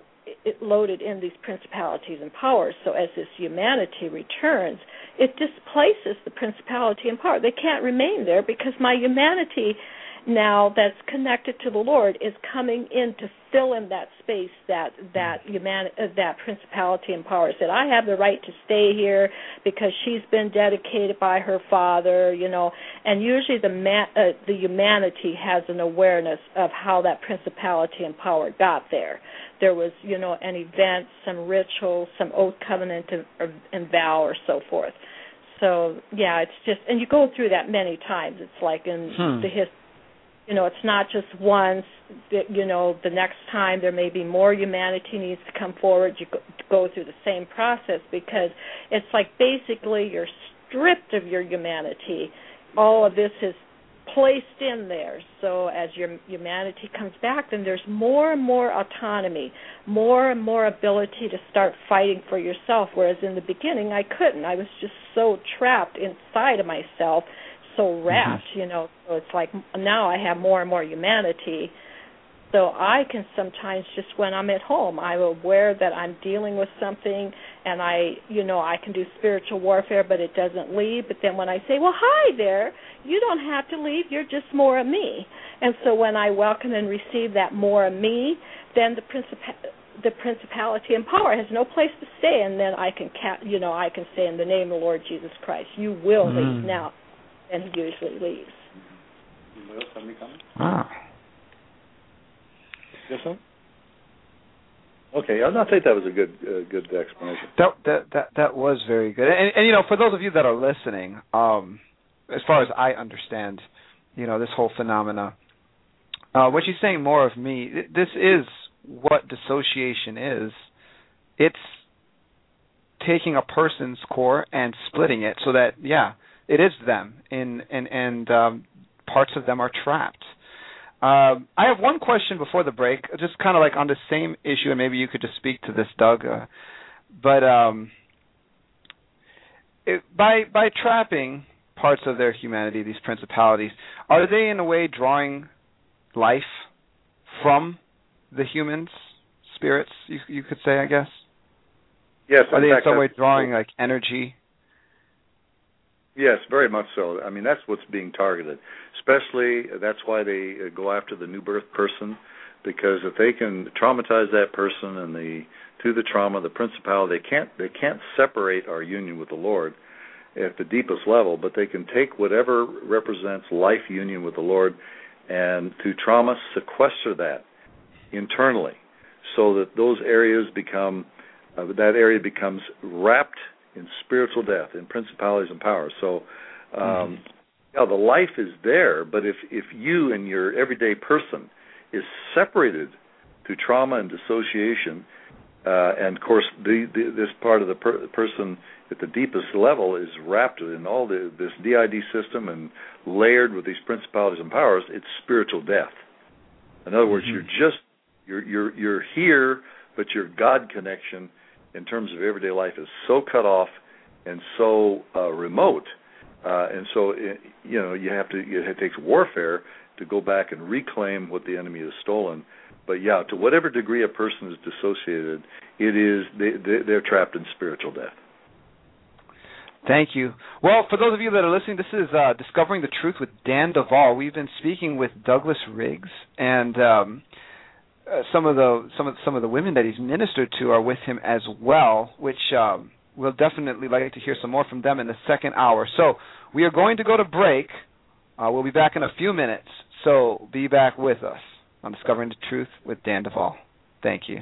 in these principalities and powers. So as this humanity returns, it displaces the principality and power. They can't remain there because my humanity now that's connected to the Lord is coming in to fill in that space that principality and power said, I have the right to stay here because she's been dedicated by her father, and usually the humanity has an awareness of how that principality and power got there. There was, an event, some ritual, some oath, covenant, and vow, or so forth. So, yeah, it's just, and you go through that many times. It's like in the history. It's not just once. The next time there may be more humanity needs to come forward. You go through the same process because it's like basically you're stripped of your humanity. All of this is placed in there. So as your humanity comes back, then there's more and more autonomy, more and more ability to start fighting for yourself, whereas in the beginning I couldn't. I was just so trapped inside of myself, so wrapped, So it's like now I have more and more humanity. So I can sometimes just when I'm at home, I'm aware that I'm dealing with something, and I can do spiritual warfare, but it doesn't leave. But then when I say, well, hi there, you don't have to leave. You're just more of me. And so when I welcome and receive that more of me, then the principality and power has no place to stay. And then I can say in the name of the Lord Jesus Christ, you will leave now. And he usually leaves. Anybody else have any comments? Yes, sir? Okay, I think that was a good explanation. That was very good. And for those of you that are listening, as far as I understand, this whole phenomena, what she's saying more of me, this is what dissociation is. It's taking a person's core and splitting it so that, it is them, and parts of them are trapped. I have one question before the break, just kind of like on the same issue, and maybe you could just speak to this, Doug. By trapping parts of their humanity, these principalities, are they in a way drawing life from the humans' spirits? You could say, I guess. Yes. Are they in some way drawing like energy? Yes, very much so. I mean, that's what's being targeted. Especially, that's why they go after the new birth person, because if they can traumatize that person and through the trauma, the principality, they can't separate our union with the Lord at the deepest level, but they can take whatever represents life union with the Lord and through trauma sequester that internally, so that those areas becomes wrapped in spiritual death, in principalities and powers. So, the life is there, but if you and your everyday person is separated through trauma and dissociation, and of course this part of the person at the deepest level is wrapped in all this DID system and layered with these principalities and powers, it's spiritual death. In other words, you're here, but your God connection in terms of everyday life is so cut off and so remote, and so it takes warfare to go back and reclaim what the enemy has stolen. But to whatever degree a person is dissociated, they're trapped in spiritual death. Thank you. Well, for those of you that are listening, this is Discovering the Truth with Dan Duvall. We've been speaking with Douglas Riggs, and some of the women that he's ministered to are with him as well, which we'll definitely like to hear some more from them in the second hour. So we are going to go to break. We'll be back in a few minutes, so be back with us on Discovering the Truth with Dan Duvall. Thank you.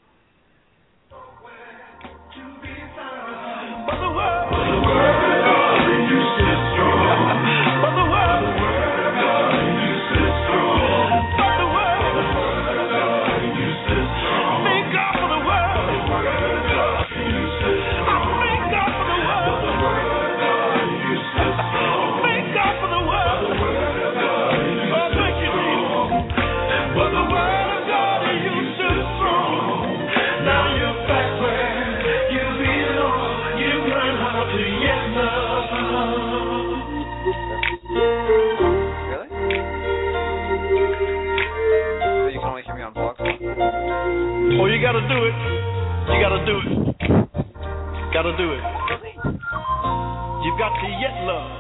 You gotta do it. You gotta do it. Gotta do it. You've got to yet love.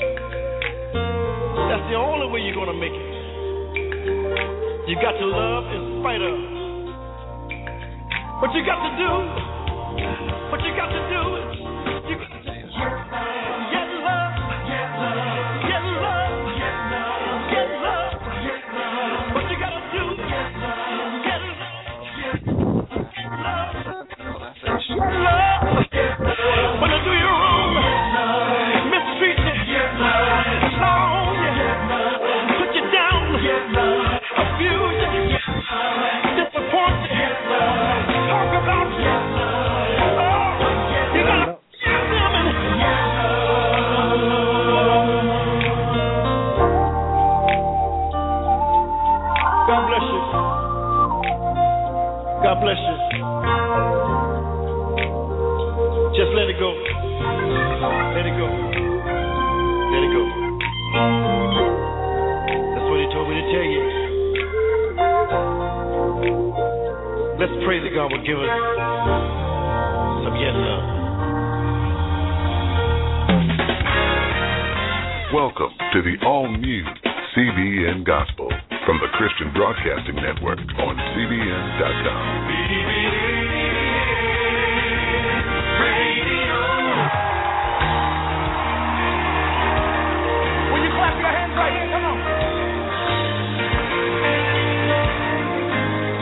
That's the only way you're gonna make it. You've got to love in spite of. What you got to do, what you got to do, you got to yet love, yet love, yet love, yet love, yet love, yet love. What you gotta do, yet love, yet love. When I do you wrong, mistreat you, long you, put you down, abuse you, disappoint you, talk about you. You gotta get them. God bless you. God bless you. Just let it go. Let it go. Let it go. That's what he told me to tell you. Let's pray that God will give us some yes love. Welcome to the all-new CBN Gospel from the Christian Broadcasting Network on CBN.com. Clap your hands right here, come on.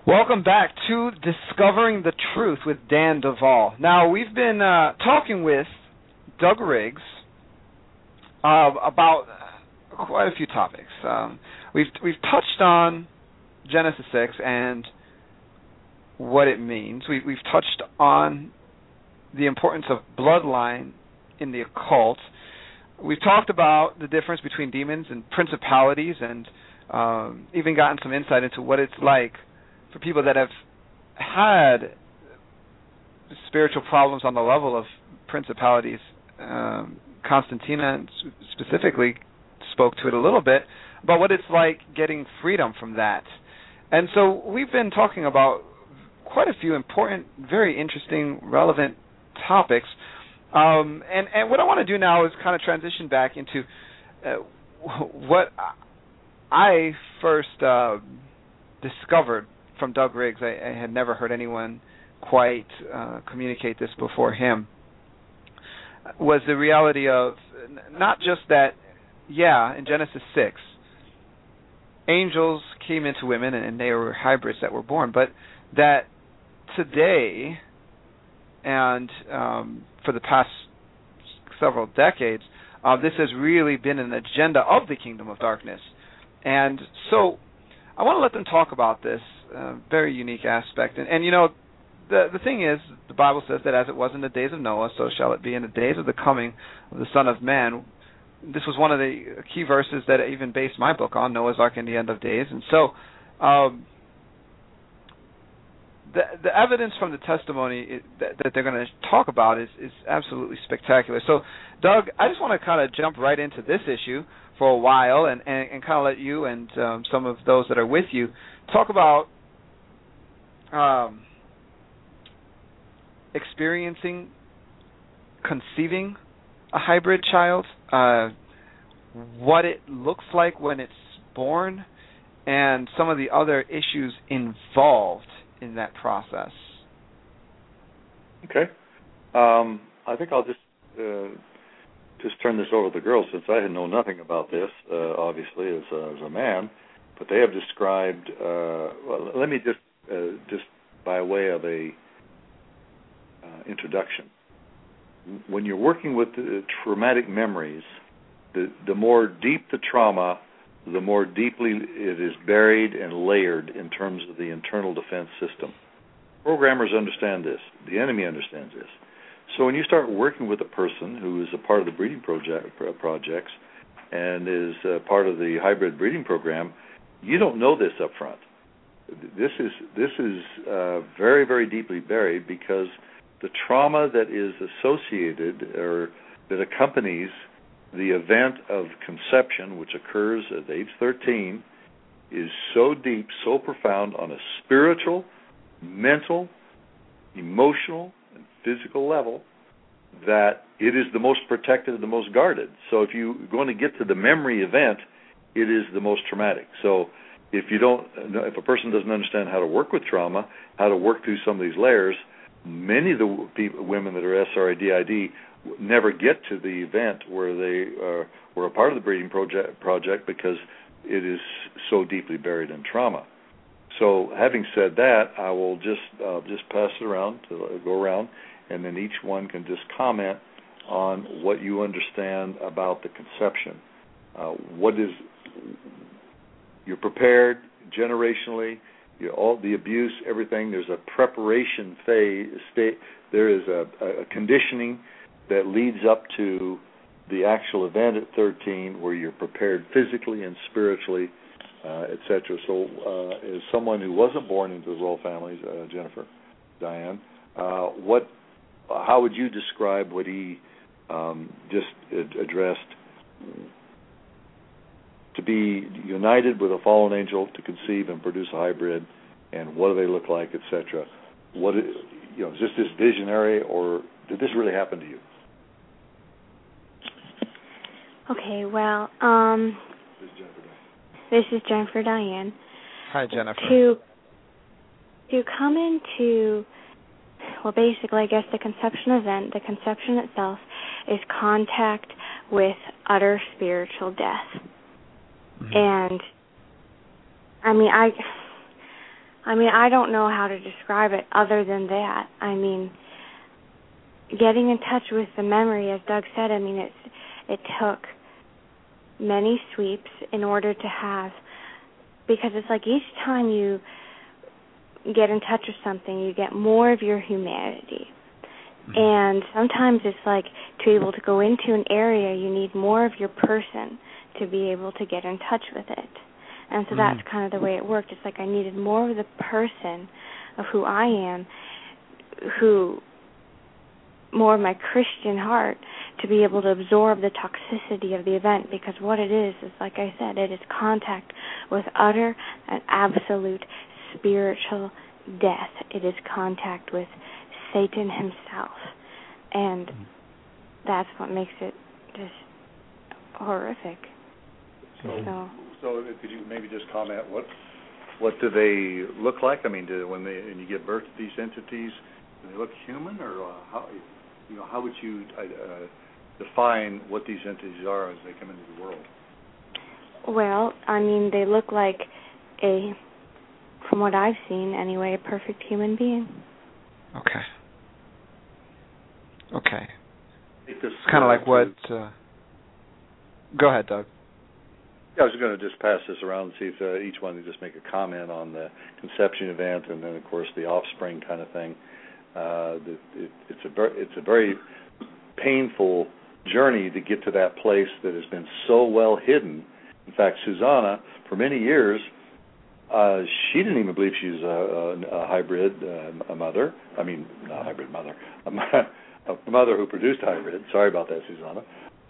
Welcome back to Discovering the Truth with Dan Duvall. Now, we've been talking with Doug Riggs about quite a few topics. We've touched on Genesis 6 and what it means. We've touched on the importance of bloodline in the occult. We've talked about the difference between demons and principalities, and even gotten some insight into what it's like for people that have had spiritual problems on the level of principalities. Constantina specifically spoke to it a little bit about what it's like getting freedom from that. And so we've been talking about quite a few important, very interesting, relevant topics. And what I want to do now is kind of transition back into what I first discovered from Doug Riggs. I had never heard anyone quite communicate this before him, was the reality of not just that, in Genesis 6, angels came into women and they were hybrids that were born, but that today and for the past several decades, this has really been an agenda of the kingdom of darkness. And so I want to let them talk about this very unique aspect. And you know, the thing is, the Bible says that as it was in the days of Noah, so shall it be in the days of the coming of the Son of Man. This was one of the key verses that I even based my book on, Noah's Ark in the End of Days. And so the evidence from the testimony that they're going to talk about is absolutely spectacular. So, Doug, I just want to kind of jump right into this issue for a while and kind of let you and some of those that are with you talk about experiencing, conceiving a hybrid child, what it looks like when it's born, and some of the other issues involved in that process. Okay. I think I'll just turn this over to the girls, since I know nothing about this, obviously, as a man. But they have described. Well, let me just by way of a introduction. When you're working with traumatic memories, the more deep the trauma, the more deeply it is buried and layered in terms of the internal defense system. Programmers understand this. The enemy understands this. So when you start working with a person who is a part of the breeding projects and is part of the hybrid breeding program, you don't know this up front. This is very, very deeply buried, because the trauma that is associated or that accompanies the event of conception, which occurs at age 13, is so deep, so profound on a spiritual, mental, emotional, and physical level that it is the most protected, the most guarded. So if you're going to get to the memory event, it is the most traumatic. So if a person doesn't understand how to work with trauma, how to work through some of these layers, many of the women that are SRIDID never get to the event where they were a part of the breeding project because it is so deeply buried in trauma. So having said that, I will just pass it around, go around, and then each one can just comment on what you understand about the conception. What is, you're prepared generationally, all the abuse, everything. There's a preparation phase. There is a conditioning that leads up to the actual event at 13, where you're prepared physically and spiritually, etc. So, as someone who wasn't born into the royal families, Jennifer, Diane, how would you describe what he just addressed? To be united with a fallen angel to conceive and produce a hybrid, and what do they look like, etc. Is this visionary, or did this really happen to you? Okay, well, this is Jennifer Diane. Hi, Jennifer. To come into, well, basically, I guess the conception event, the conception itself, is contact with utter spiritual death. Mm-hmm. And, I mean, I mean, I don't know how to describe it other than that. I mean, getting in touch with the memory, as Doug said, I mean, it took many sweeps in order to have, because it's like each time you get in touch with something, you get more of your humanity. And sometimes it's like to be able to go into an area, you need more of your person to be able to get in touch with it. And so that's kind of the way it worked. It's like I needed more of the person of who I am, more of my Christian heart, to be able to absorb the toxicity of the event, because what it is, like I said, it is contact with utter and absolute spiritual death. It is contact with Satan himself. And that's what makes it just horrific. So could you maybe just comment, what do they look like? I mean, when you give birth to these entities, do they look human, or how would you define what these entities are as they come into the world? Well, I mean, they look like from what I've seen anyway, a perfect human being. Okay. It's kind of like what... go ahead, Doug. I was going to just pass this around and see if each one would just make a comment on the conception event, and then, of course, the offspring kind of thing. It's a very painful journey to get to that place that has been so well hidden. In fact, Susanna, for many years, she didn't even believe she was a hybrid mother. I mean, not a hybrid mother. A mother who produced hybrid. Sorry about that, Susanna.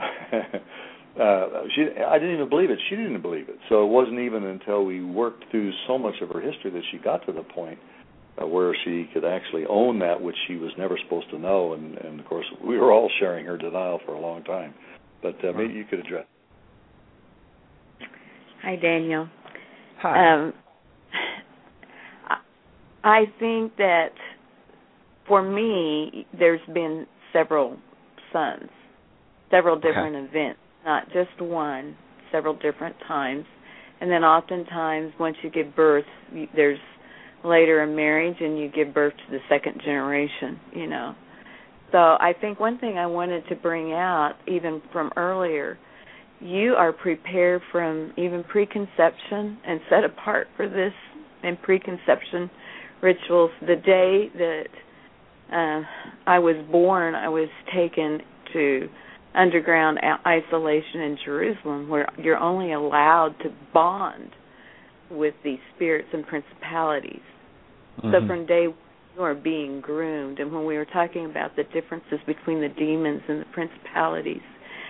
I didn't even believe it. She didn't believe it. So it wasn't even until we worked through so much of her history that she got to the point where she could actually own that which she was never supposed to know. And of course, we were all sharing her denial for a long time. But maybe you could address it. Hi, Daniel. Hi. I think that for me, there's been several sons, several different events, not just one, several different times. And then oftentimes once you give birth, there's later a marriage and you give birth to the second generation, So I think one thing I wanted to bring out, even from earlier, you are prepared from even preconception and set apart for this and preconception rituals. The day that I was born, I was taken to underground isolation in Jerusalem, where you're only allowed to bond with these spirits and principalities. So from day one, you are being groomed. And when we were talking about the differences between the demons and the principalities,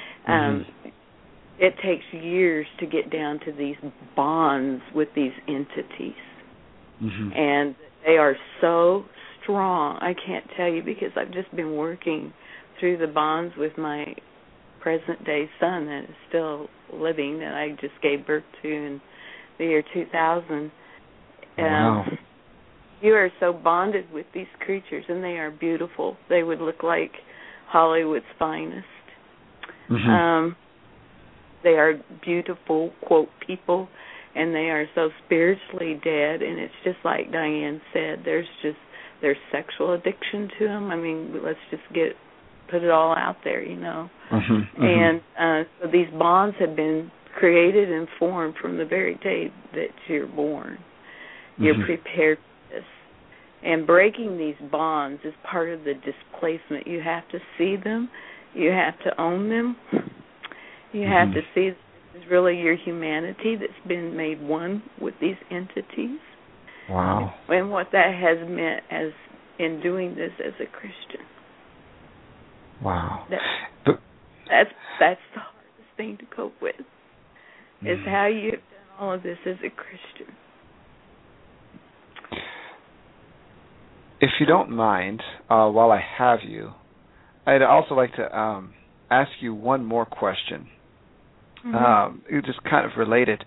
it takes years to get down to these bonds with these entities. And they are so strong. I can't tell you, because I've just been working through the bonds with my present-day son that is still living, that I just gave birth to in the year 2000. Wow. You are so bonded with these creatures, and they are beautiful. They would look like Hollywood's finest. They are beautiful, quote, people, and they are so spiritually dead. And it's just like Diane said, there's sexual addiction to them. I mean, let's just put it all out there, And so these bonds have been created and formed from the very day that you're born. You're prepared for this. And breaking these bonds is part of the displacement. You have to see them. You have to own them. You have to see this is really your humanity that's been made one with these entities. Wow. And what that has meant in doing this as a Christian. Wow. That's the hardest thing to cope with, is how you've done all of this as a Christian. If you don't mind, while I have you, I'd also like to ask you one more question. It's just kind of related.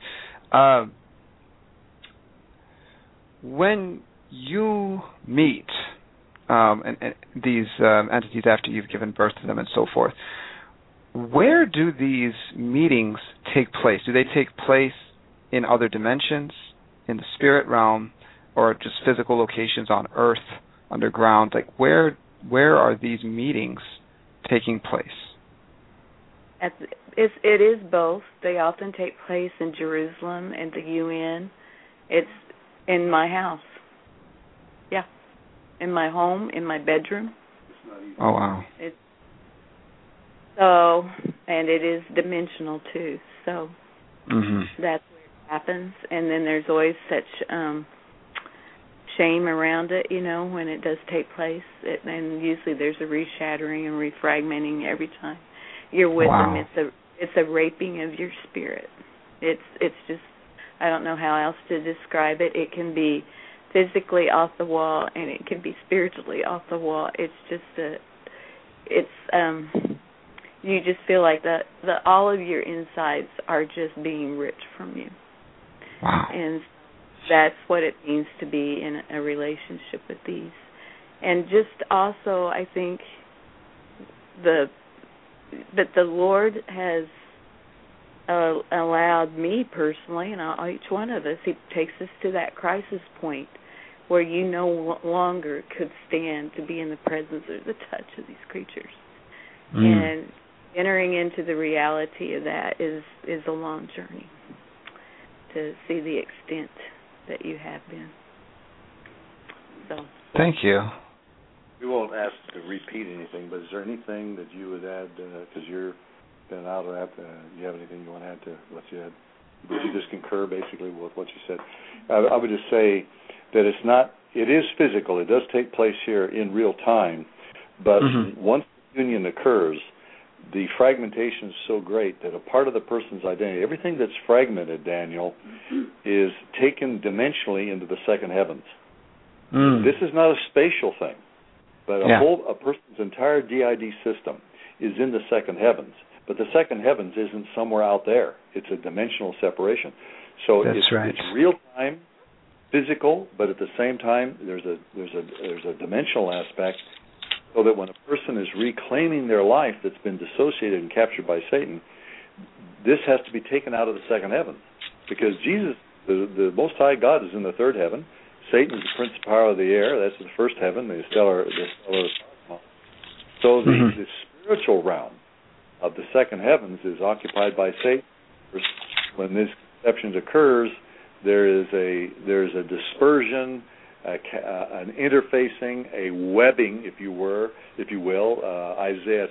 When you meet and these entities after you've given birth to them and so forth, where do these meetings take place? Do they take place in other dimensions, in the spirit realm, or just physical locations on Earth, underground? Like, where are these meetings taking place? It is both. They often take place in Jerusalem and the UN. It's in my house. Yeah. In my home, in my bedroom. Oh, wow. And it is dimensional too. So that's where it happens. And then there's always such shame around it, when it does take place. And usually there's a reshattering and refragmenting every time you're with them. It's a raping of your spirit. It's just, I don't know how else to describe it. It can be physically off the wall, and it can be spiritually off the wall. It's just you just feel like the all of your insides are just being ripped from you. Wow. And that's what it means to be in a relationship with these. And just also, I think that the Lord has allowed me personally, and each one of us, He takes us to that crisis point where you no longer could stand to be in the presence or the touch of these creatures. And entering into the reality of that is a long journey to see the extent that you have been. So. Thank you. We won't ask to repeat anything, but is there anything that you would add, because you're been out of that, you have anything you want to add to what you had? Would you just concur basically with what you said? I would just say that it is physical. It does take place here in real time, but once the union occurs, the fragmentation is so great that a part of the person's identity, everything that's fragmented, Daniel, is taken dimensionally into the second heavens. This is not a spatial thing, but a person's entire DID system is in the second heavens. But the second heavens isn't somewhere out there. It's a dimensional separation. So it's real time, physical, but at the same time there's a dimensional aspect, so that when a person is reclaiming their life that's been dissociated and captured by Satan, this has to be taken out of the second heaven. Because Jesus, the Most High God, is in the third heaven. Satan is the prince of power of the air. That's the first heaven, the stellar cosmos. So the spiritual realm of the second heavens is occupied by Satan. When this conception occurs, there's a dispersion, an interfacing, a webbing, if you will, Isaiah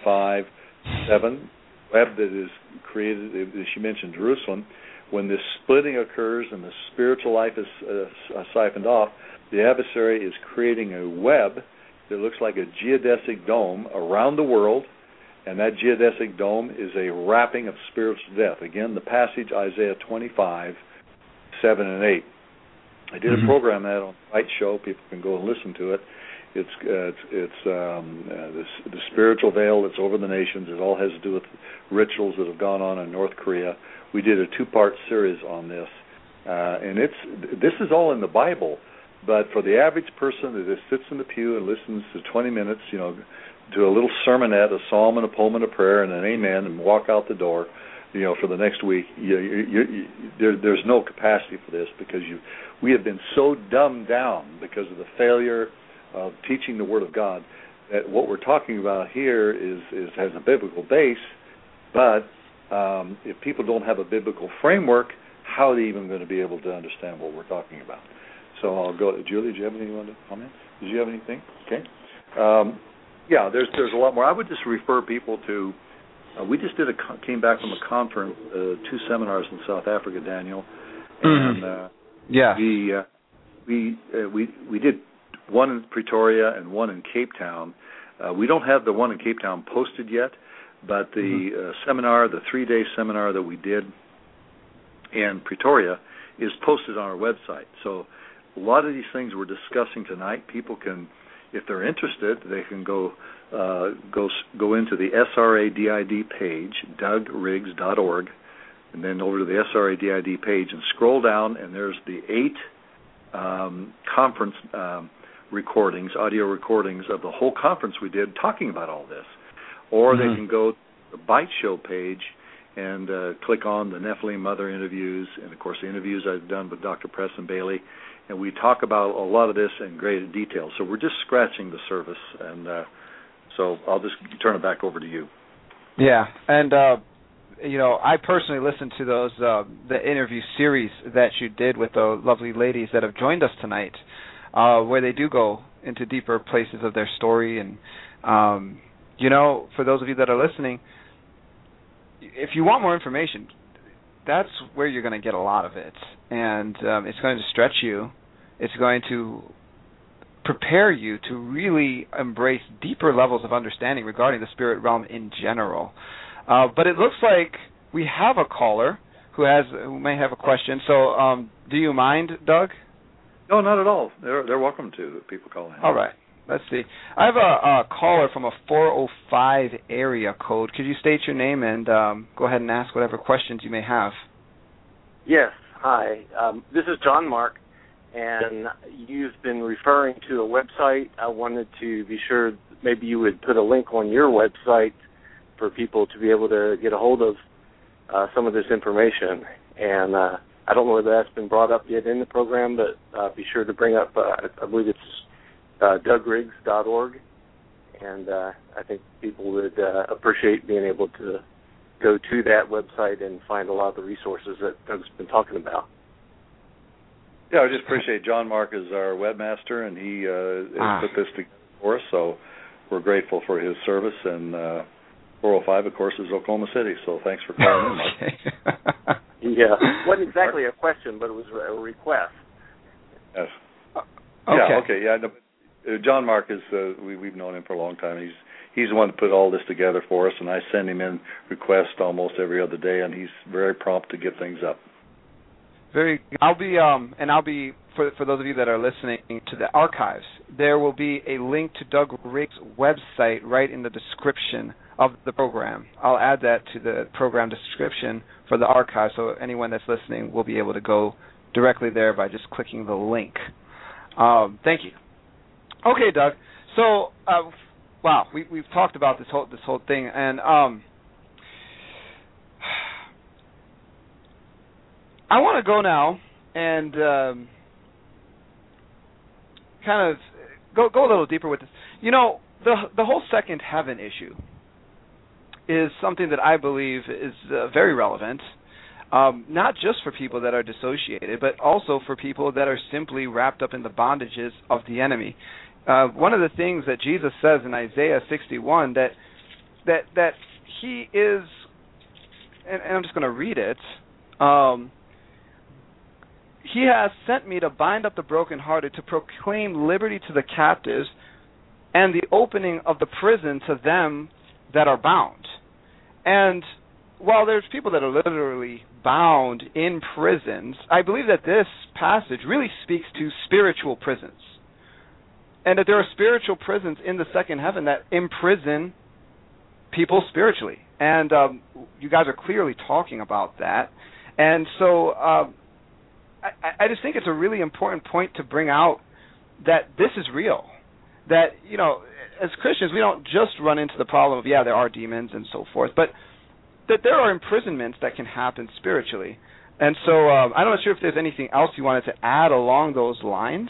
25:7, web that is created. As she mentioned, Jerusalem. When this splitting occurs and the spiritual life is siphoned off, the adversary is creating a web that looks like a geodesic dome around the world, and that geodesic dome is a wrapping of spiritual death. Again, the passage Isaiah 25:7 and 8. I did a program on that on the Right Show. People can go and listen to it. It's the spiritual veil that's over the nations. It all has to do with rituals that have gone on in North Korea. We did a 2-part series on this, and this is all in the Bible. But for the average person that just sits in the pew and listens to 20 minutes, do a little sermonette, a psalm and a poem and a prayer and an amen, and walk out the door, for the next week, there's no capacity for this, because we have been so dumbed down because of the failure of teaching the Word of God, that what we're talking about here has a biblical base, but if people don't have a biblical framework, how are they even going to be able to understand what we're talking about? So I'll go. Julie, do you have anything you want to comment? Did you have anything? Okay. There's a lot more. I would just refer people to. We just came back from a conference, 2 seminars in South Africa, Daniel, and we did one in Pretoria and one in Cape Town. We don't have the one in Cape Town posted yet, but the seminar, the 3-day seminar that we did in Pretoria, is posted on our website. So a lot of these things we're discussing tonight, people can, if they're interested, they can go into the SRADID page, DougRiggs.org, and then over to the SRADID page and scroll down, and there's the 8 conference recordings, audio recordings of the whole conference we did talking about all this. Or they can go to the Bite Show page and click on the Nephilim Mother interviews, and of course the interviews I've done with Dr. Preston Bailey, and we talk about a lot of this in great detail. So we're just scratching the surface, and so I'll just turn it back over to you. Yeah, and I personally listened to those the interview series that you did with the lovely ladies that have joined us tonight, where they do go into deeper places of their story. And for those of you that are listening, if you want more information, that's where you're going to get a lot of it, and it's going to stretch you. It's going to prepare you to really embrace deeper levels of understanding regarding the spirit realm in general. But it looks like we have a caller who may have a question. So, do you mind, Doug? No, not at all. They're welcome to. People calling. All right. Let's see. I have a caller from a 405 area code. Could you state your name and go ahead and ask whatever questions you may have? Yes. Hi. This is John Mark, and you've been referring to a website. I wanted to be sure maybe you would put a link on your website for people to be able to get a hold of some of this information. And I don't know whether that's been brought up yet in the program, but be sure to bring up, I believe it's DougRiggs.org, and I think people would appreciate being able to go to that website and find a lot of the resources that Doug's been talking about. Yeah, I just appreciate John Mark as our webmaster, and he has put this together for us, so we're grateful for his service. And 405, of course, is Oklahoma City, so thanks for calling in, Mark. Yeah, it wasn't exactly a question, but it was a request. Yes. Okay. Yeah. John Mark is we've known him for a long time. He's the one that put all this together for us, and I send him in requests almost every other day, and he's very prompt to get things up. I'll be for those of you that are listening to the archives, there will be a link to Doug Riggs' website right in the description of the program. I'll add that to the program description for the archive, so anyone that's listening will be able to go directly there by just clicking the link. Thank you. Okay, Doug. So, wow, we've talked about this whole thing, and I want to go now and kind of go a little deeper with this. The whole second heaven issue is something that I believe is very relevant, not just for people that are dissociated, but also for people that are simply wrapped up in the bondages of the enemy. One of the things that Jesus says in Isaiah 61 that he is, and I'm just going to read it, he has sent me to bind up the brokenhearted, to proclaim liberty to the captives, and the opening of the prison to them that are bound. And while there's people that are literally bound in prisons, I believe that this passage really speaks to spiritual prisons. And that there are spiritual prisons in the second heaven that imprison people spiritually. And you guys are clearly talking about that. And so I just think it's a really important point to bring out that this is real. That, as Christians, we don't just run into the problem of, there are demons and so forth, but that there are imprisonments that can happen spiritually. And so I'm not sure if there's anything else you wanted to add along those lines.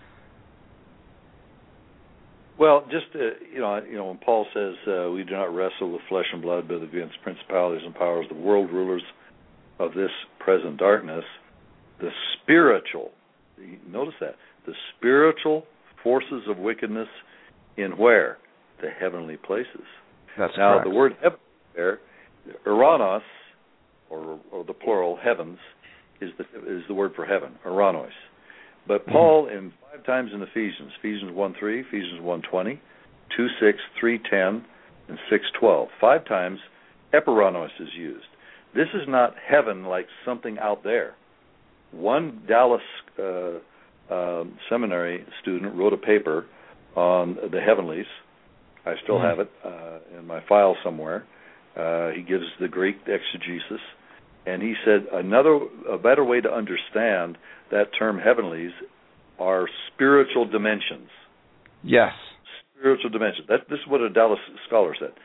Well, just, when Paul says we do not wrestle with flesh and blood, but against principalities and powers, the world rulers of this present darkness, the spiritual, notice that, the spiritual forces of wickedness in where? The heavenly places. That's now, correct. The word heaven there, Uranos, or the plural, heavens, is the word for heaven, Uranos. But Paul, in 5 times in Ephesians 1:3, Ephesians 1:20, 2:6, 3:10, and 6:12, 5 times Epiranos is used. This is not heaven like something out there. One Dallas seminary student wrote a paper on the heavenlies. I still have it in my file somewhere. He gives the Greek exegesis, and he said a better way to understand that term heavenlies are spiritual dimensions. Yes. Spiritual dimensions. This is what a Dallas scholar said.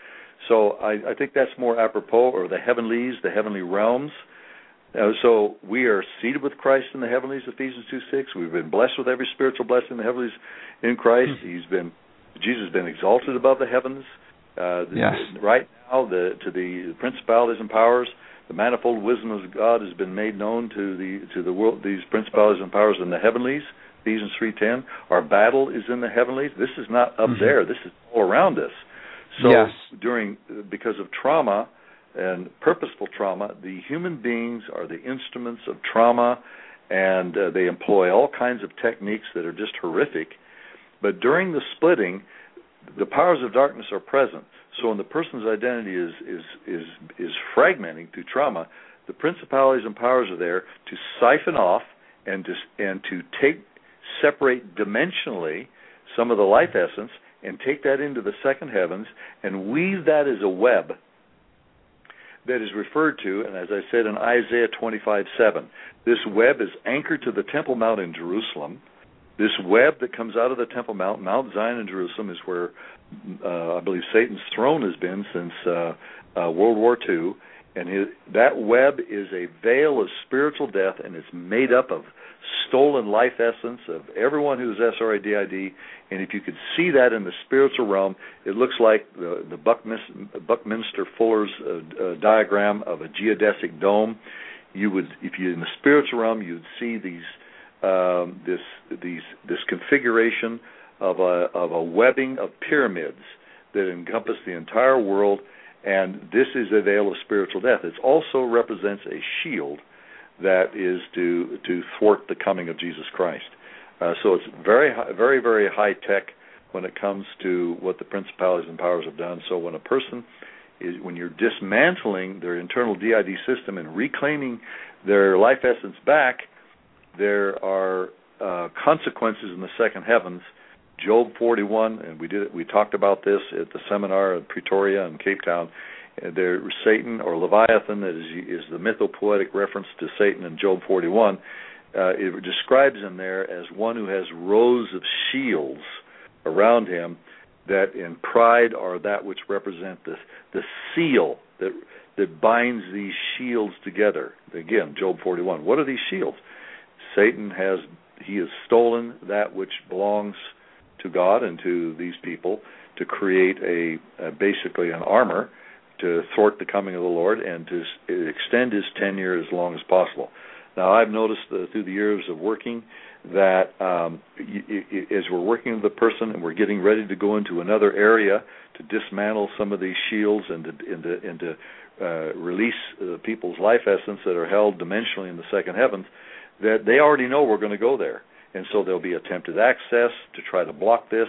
So I think that's more apropos, or the heavenlies, the heavenly realms. So we are seated with Christ in the heavenlies, Ephesians 2:6. We've been blessed with every spiritual blessing in the heavenlies in Christ. Jesus has been exalted above the heavens. Yes. Right now, to the principalities and powers, the manifold wisdom of God has been made known to the world. These principalities and powers in the heavenlies, Ephesians 3:10. Our battle is in the heavenlies. This is not up there. This is all around us. So because of trauma and purposeful trauma, the human beings are the instruments of trauma, and they employ all kinds of techniques that are just horrific. But during the splitting, the powers of darkness are present. So when the person's identity is fragmenting through trauma, the principalities and powers are there to siphon off and to separate dimensionally some of the life essence and take that into the second heavens and weave that as a web that is referred to, and as I said in Isaiah 25:7, this web is anchored to the Temple Mount in Jerusalem. This web that comes out of the Temple Mount, Mount Zion in Jerusalem, is where I believe Satan's throne has been since World War II, and that web is a veil of spiritual death, and it's made up of stolen life essence of everyone who's SRIDID, and if you could see that in the spiritual realm, it looks like the Buckminster Fuller's diagram of a geodesic dome. You would, if you're in the spiritual realm, you'd see this configuration of a webbing of pyramids that encompass the entire world, and this is a veil of spiritual death. It also represents a shield that is to thwart the coming of Jesus Christ. So it's very, very, very high tech when it comes to what the principalities and powers have done. So when a person when you're dismantling their internal DID system and reclaiming their life essence back, there are consequences in the second heavens. Job 41, and we talked about this at the seminar at Pretoria and Cape Town. There, Satan, or Leviathan, that is the mythopoetic reference to Satan in Job 41. It describes him there as one who has rows of shields around him that in pride are that which represent the seal that binds these shields together. Again, Job 41. What are these shields? Satan has stolen that which belongs to God and to these people to create basically an armor to thwart the coming of the Lord and to extend his tenure as long as possible. Now, I've noticed through the years of working that as we're working with the person and we're getting ready to go into another area to dismantle some of these shields and to release people's life essence that are held dimensionally in the second heavens, that they already know we're going to go there. And so there'll be attempted access to try to block this.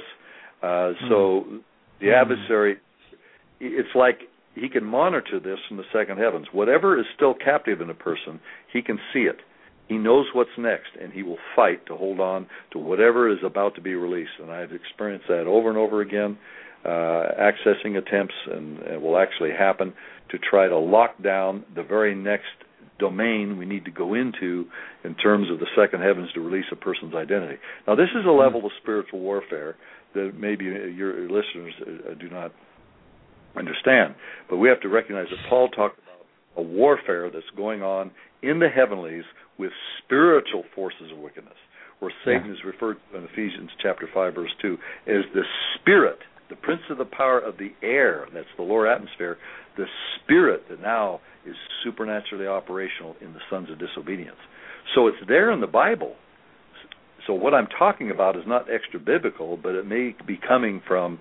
So the adversary, it's like he can monitor this from the second heavens. Whatever is still captive in a person, he can see it. He knows what's next, and he will fight to hold on to whatever is about to be released. And I've experienced that over and over again. Accessing attempts and will actually happen to try to lock down the very next domain we need to go into in terms of the second heavens to release a person's identity. Now, this is a level of spiritual warfare that maybe your listeners do not understand, but we have to recognize that Paul talked about a warfare that's going on in the heavenlies with spiritual forces of wickedness, where Satan is referred to in Ephesians chapter 5, verse 2, as the spirit, the prince of the power of the air, that's the lower atmosphere, the spirit that now is supernaturally operational in the sons of disobedience. So it's there in the Bible. So what I'm talking about is not extra biblical, but it may be coming from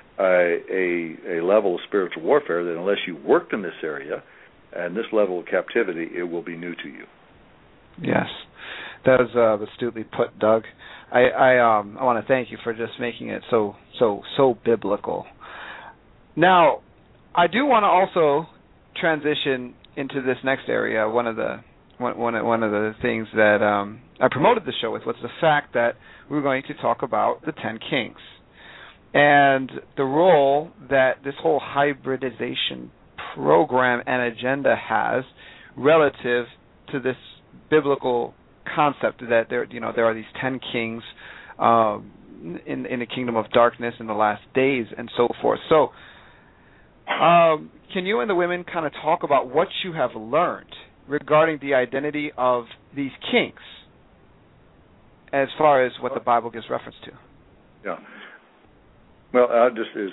a level of spiritual warfare that unless you worked in this area and this level of captivity, it will be new to you. Yes, that was astutely put, Doug. I want to thank you for just making it so biblical. Now, I do want to also transition into this next area. One of the things that I promoted the show with was the fact that we were going to talk about the 10 Kings and the role that this whole hybridization program and agenda has relative to this biblical concept that there are these 10 kings in the kingdom of darkness in the last days and so forth. So Can you and the women kind of talk about what you have learned regarding the identity of these kings, as far as what the Bible gives reference to? Yeah. Well, just is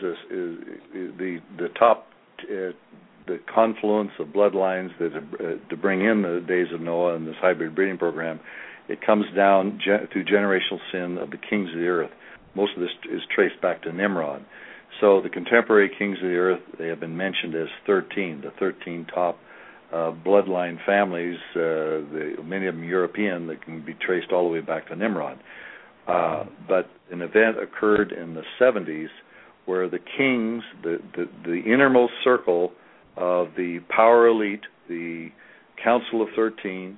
the top the confluence of bloodlines that to bring in the days of Noah and this hybrid breeding program. It comes down through generational sin of the kings of the earth. Most of this is traced back to Nimrod. So the contemporary kings of the earth, they have been mentioned as 13, the 13 top bloodline families, many of them European, that can be traced all the way back to Nimrod. But an event occurred in the 70s where the kings, the innermost circle of the power elite, the Council of 13,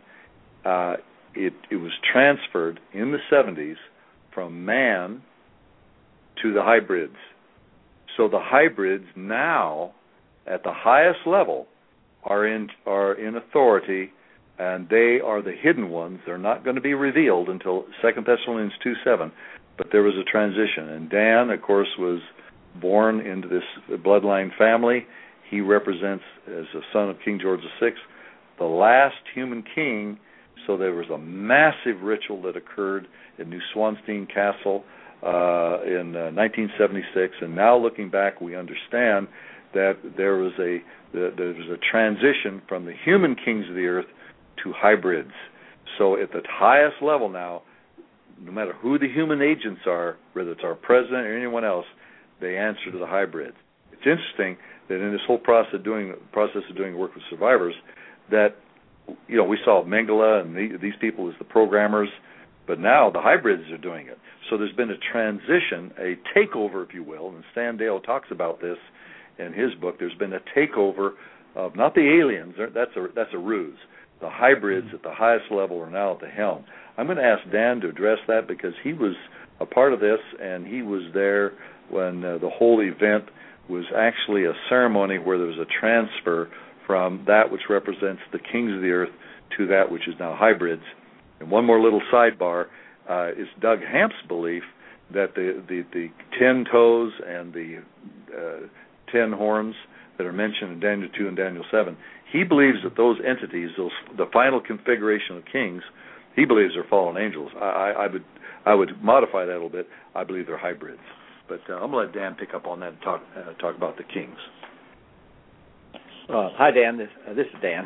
it was transferred in the 70s from man to the hybrids. So the hybrids now, at the highest level, are in authority, and they are the hidden ones. They're not going to be revealed until 2 Thessalonians 2:7. But there was a transition, and Dan, of course, was born into this bloodline family. He represents, as a son of King George VI, the last human king. So there was a massive ritual that occurred in New Swanstein Castle in 1976, and now looking back, we understand that there was a transition from the human kings of the earth to hybrids. So at the highest level now, no matter who the human agents are, whether it's our president or anyone else, they answer to the hybrids. It's interesting that in this whole process of doing work with survivors, that we saw Mengele and these people as the programmers, but now the hybrids are doing it. So there's been a transition, a takeover, if you will, and Stan Dale talks about this in his book. There's been a takeover of not the aliens, that's a ruse. The hybrids at the highest level are now at the helm. I'm going to ask Dan to address that because he was a part of this, and he was there when the whole event was actually a ceremony where there was a transfer from that which represents the kings of the earth to that which is now hybrids. And one more little sidebar is Doug Hamp's belief that the 10 toes and the 10 horns that are mentioned in Daniel 2 and Daniel 7, he believes that those entities, the final configuration of kings, he believes are fallen angels. I would modify that a little bit. I believe they're hybrids. But I'm going to let Dan pick up on that and talk about the kings. Hi, Dan. This is Dan.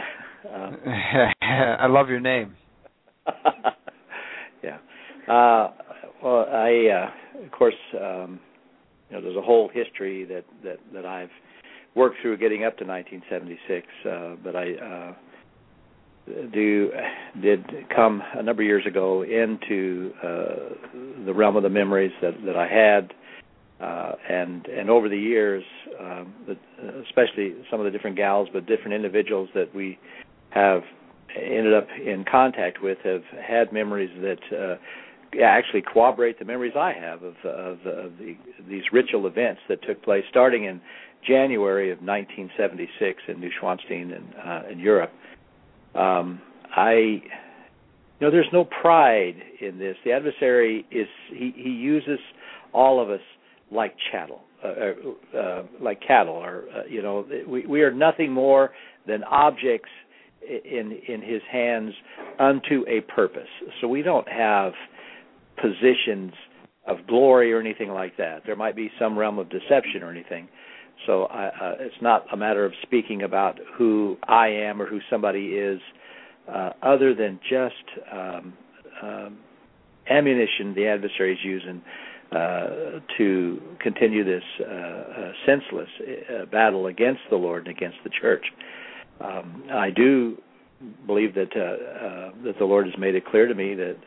I love your name. Yeah. Well, of course, there's a whole history that I've worked through getting up to 1976, but I did come a number of years ago into the realm of the memories that I had, and over the years, especially some of the different gals, but different individuals that we have ended up in contact with have had memories that actually corroborate the memories I have of these ritual events that took place starting in January of 1976 in New Schwanstein in Europe. There's no pride in this. The adversary he uses all of us like cattle, we are nothing more than objects in his hands unto a purpose. So we don't have positions of glory or anything like that. There might be some realm of deception or anything. So it's not a matter of speaking about who I am or who somebody is, other than just ammunition the adversary is using to continue this senseless battle against the Lord and against the church. I do believe that the Lord has made it clear to me that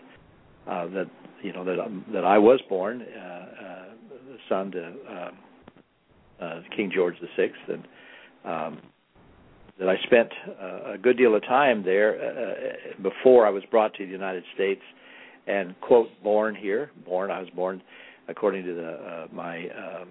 I was born the son to King George VI, and that I spent a good deal of time there before I was brought to the United States, and quote, born here. I was born according to my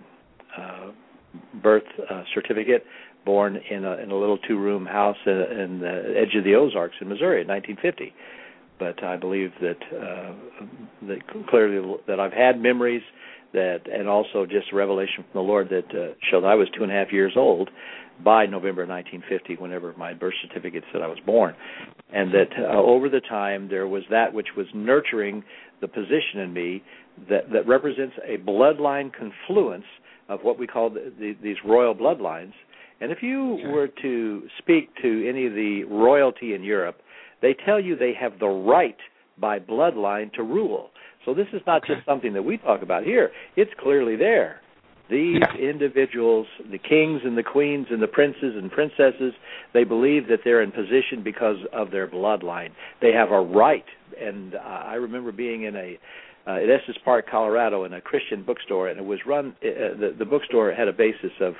birth certificate, born in a little two-room house in the edge of the Ozarks in Missouri in 1950. But I believe that clearly that I've had memories that, and also just revelation from the Lord that showed I was 2.5 years old by November 1950, whenever my birth certificate said I was born, and that over the time there was that which was nurturing the position in me that represents a bloodline confluence of what we call these royal bloodlines. And if you were to speak to any of the royalty in Europe, they tell you they have the right by bloodline to rule. So this is not just something that we talk about here. It's clearly there. These individuals, the kings and the queens and the princes and princesses, they believe that they're in position because of their bloodline. They have a right. And I remember being in at Estes Park, Colorado, in a Christian bookstore, and it was run. The bookstore had a basis of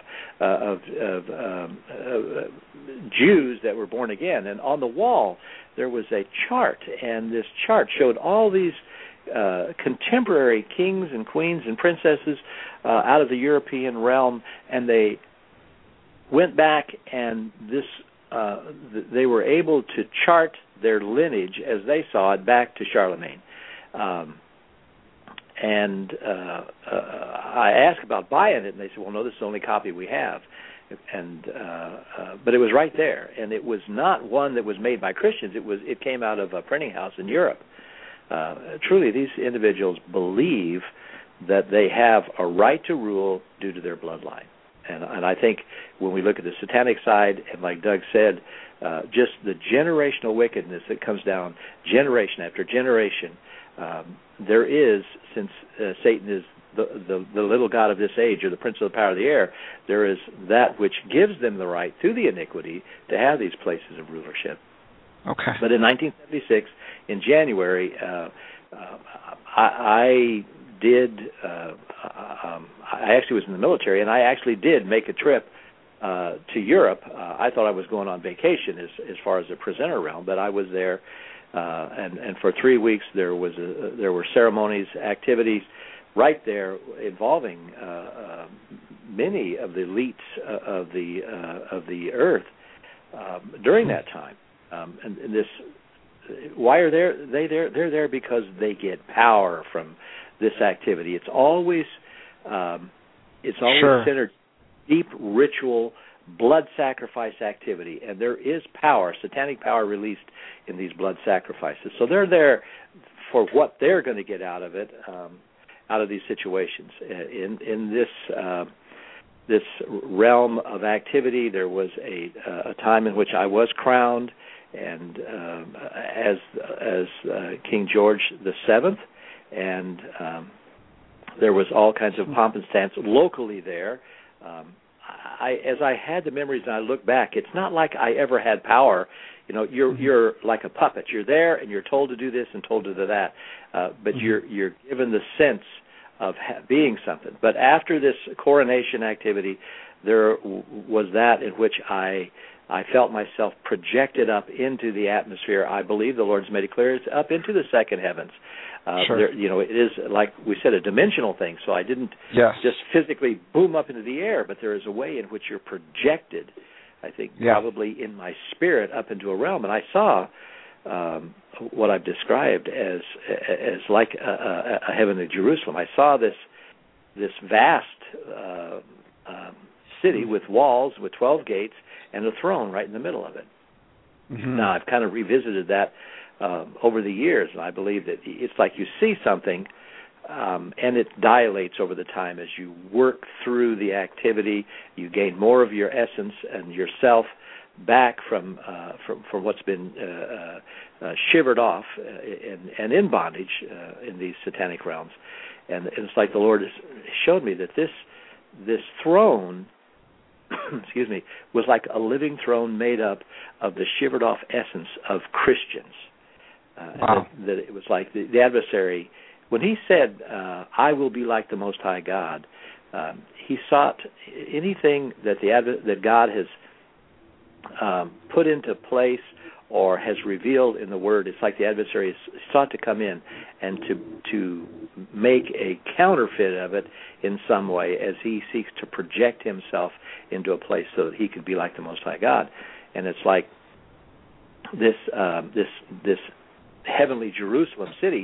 Jews that were born again, and on the wall there was a chart, and this chart showed all these contemporary kings and queens and princesses out of the European realm, and they went back and they were able to chart their lineage as they saw it back to Charlemagne. And I asked about buying it, and they said, well, no, this is the only copy we have. And but it was right there, and it was not one that was made by Christians. It came out of a printing house in Europe. Truly, these individuals believe that they have a right to rule due to their bloodline. And I think when we look at the satanic side, and like Doug said, just the generational wickedness that comes down generation after generation, there is, since Satan is the little god of this age, or the prince of the power of the air, there is that which gives them the right through the iniquity to have these places of rulership. Okay. But in 1976, in January, I actually was in the military, and I actually did make a trip to Europe. I thought I was going on vacation as far as the presenter realm, but I was there, and for 3 weeks there were ceremonies, activities right there involving many of the elites of the earth during that time. And this, why are they there? They're there because they get power from this activity. It's always centered deep ritual blood sacrifice activity, and there is power, satanic power released in these blood sacrifices. So they're there for what they're going to get out of it, out of these situations. In this realm of activity, there was a time in which I was crowned, and as King George VII, and there was all kinds of pomp and stance locally there. As I had the memories and I look back, it's not like I ever had power. You know, you're like a puppet. You're there and you're told to do this and told to do that, but you're given the sense of being something. But after this coronation activity, there was that in which I felt myself projected up into the atmosphere. I believe the Lord's made it clear it's up into the second heavens. Sure. It is, like we said, a dimensional thing. So I didn't just physically boom up into the air, but there is a way in which you're projected, I think, probably in my spirit up into a realm. And I saw what I've described as like a heavenly Jerusalem. I saw this vast city with walls, with 12 gates, and a throne right in the middle of it. Mm-hmm. Now, I've kind of revisited that over the years, and I believe that it's like you see something, and it dilates over the time as you work through the activity. You gain more of your essence and yourself back from what's been shivered off and in bondage in these satanic realms. And it's like the Lord has showed me that this throne, excuse me, was like a living throne made up of the shivered off essence of Christians. Wow. That it was like the adversary, when he said, I will be like the Most High God, he sought anything that that God has put into place or has revealed in the Word. It's like the adversary sought to come in and to make a counterfeit of it in some way as he seeks to project himself into a place so that he could be like the Most High God. And it's like this heavenly Jerusalem city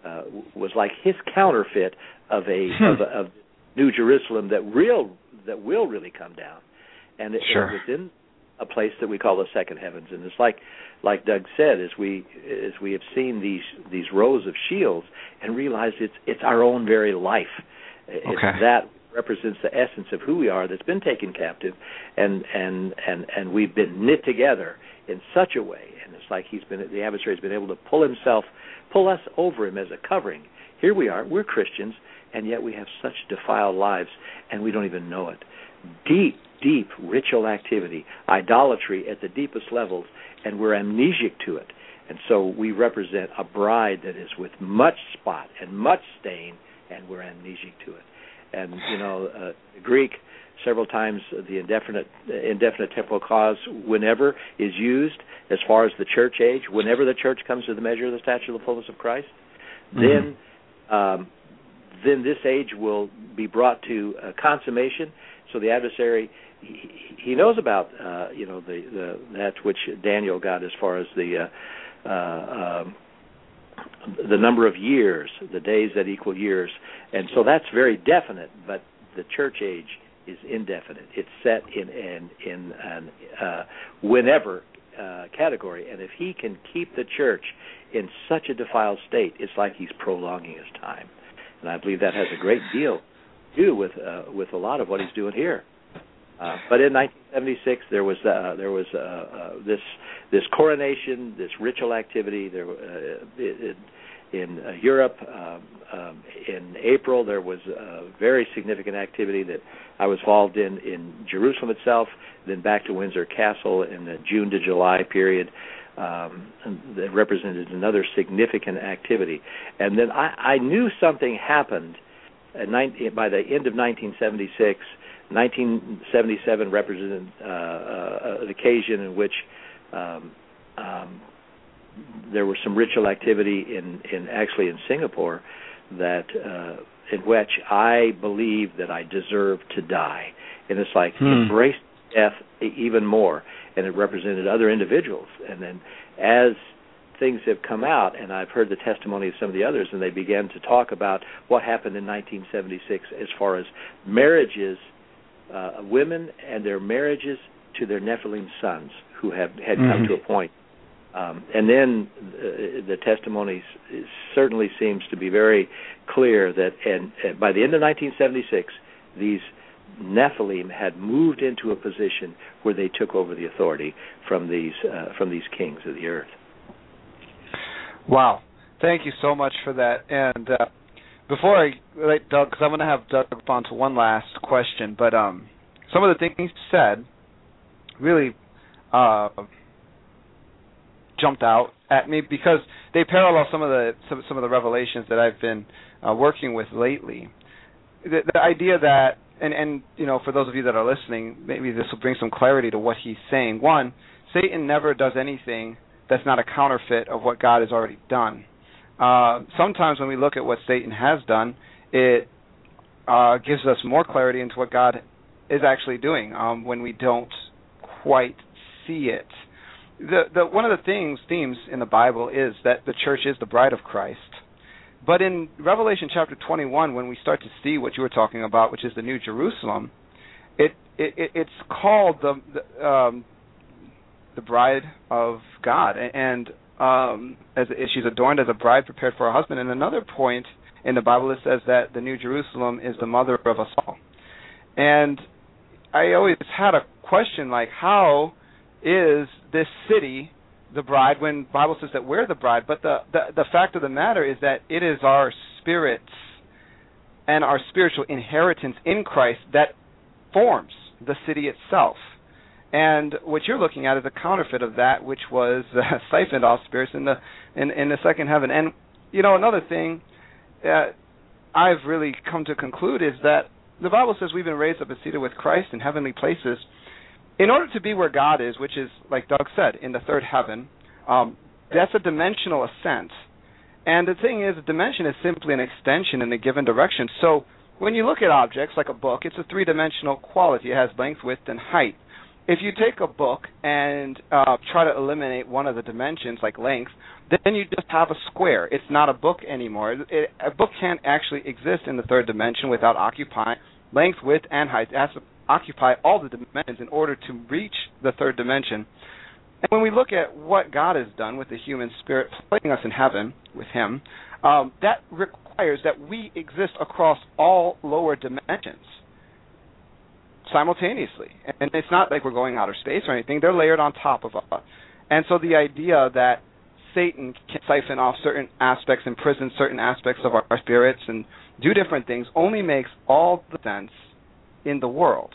was like his counterfeit of of New Jerusalem that will really come down, and it was in a place that we call the second heavens. And it's like Doug said, as we have seen these rows of shields and realized it's our own very life. It's that represents the essence of who we are that's been taken captive, and we've been knit together in such a way. And it's like the adversary's been able to pull us over him as a covering. Here we are, we're Christians, and yet we have such defiled lives, and we don't even know it. Deep ritual activity, idolatry at the deepest levels, and we're amnesic to it. And so we represent a bride that is with much spot and much stain, and we're amnesic to it. And, Greek, several times the indefinite temporal clause, whenever, is used as far as the church age. Whenever the church comes to the measure of the stature of the fullness of Christ, then this age will be brought to consummation. So the adversary, he knows about that which Daniel got as far as the number of years, the days that equal years, and so that's very definite. But the church age is indefinite. It's set in an whenever category, and if he can keep the church in such a defiled state, it's like he's prolonging his time. And I believe that has a great deal to do with a lot of what he's doing here. But in 1976, there was this coronation, this ritual activity. There in Europe, in April, there was a very significant activity that I was involved in Jerusalem itself, then back to Windsor Castle in the June to July period. That represented another significant activity. And then I knew something happened by the end of 1976. 1977 represented an occasion in which there was some ritual activity in Singapore that in which I believed that I deserved to die. And it's like embrace death even more. And it represented other individuals. And then as things have come out, and I've heard the testimony of some of the others, and they began to talk about what happened in 1976 as far as marriages, women and their marriages to their Nephilim sons who had come to a point. And then the testimony certainly seems to be very clear that by the end of 1976, these Nephilim had moved into a position where they took over the authority from these kings of the earth. Wow. Thank you so much for that. And before I let Doug, because I'm going to have Doug on to one last question, but some of the things he said really jumped out at me because they parallel some of the revelations that I've been working with lately. The idea that, and for those of you that are listening, maybe this will bring some clarity to what he's saying. One, Satan never does anything that's not a counterfeit of what God has already done. Sometimes when we look at what Satan has done, it gives us more clarity into what God is actually doing when we don't quite see it. One of the themes in the Bible is that the church is the bride of Christ. But in Revelation chapter 21, when we start to see what you were talking about, which is the New Jerusalem, it's called the bride of God, and as she's adorned as a bride prepared for her husband. And another point in the Bible, it says that the New Jerusalem is the mother of us all. And I always had a question like, how is this city the bride when the Bible says that we're the bride? But the fact of the matter is that it is our spirits and our spiritual inheritance in Christ that forms the city itself. And what you're looking at is a counterfeit of that which was siphoned off spirits in the second heaven. And another thing I've really come to conclude is that the Bible says we've been raised up and seated with Christ in heavenly places. In order to be where God is, which is, like Doug said, in the third heaven, that's a dimensional ascent. And the thing is, a dimension is simply an extension in a given direction. So when you look at objects like a book, it's a three-dimensional quality. It has length, width, and height. if you take a book and try to eliminate one of the dimensions, like length, then you just have a square. It's not a book anymore. A book can't actually exist in the third dimension without occupying length, width, and height. It has to occupy all the dimensions in order to reach the third dimension. And when we look at what God has done with the human spirit, placing us in heaven with Him, that requires that we exist across all lower dimensions simultaneously. And it's not like we're going outer space or anything. They're layered on top of us. And so the idea that Satan can siphon off certain aspects, imprison certain aspects of our spirits, and do different things only makes all the sense in the world.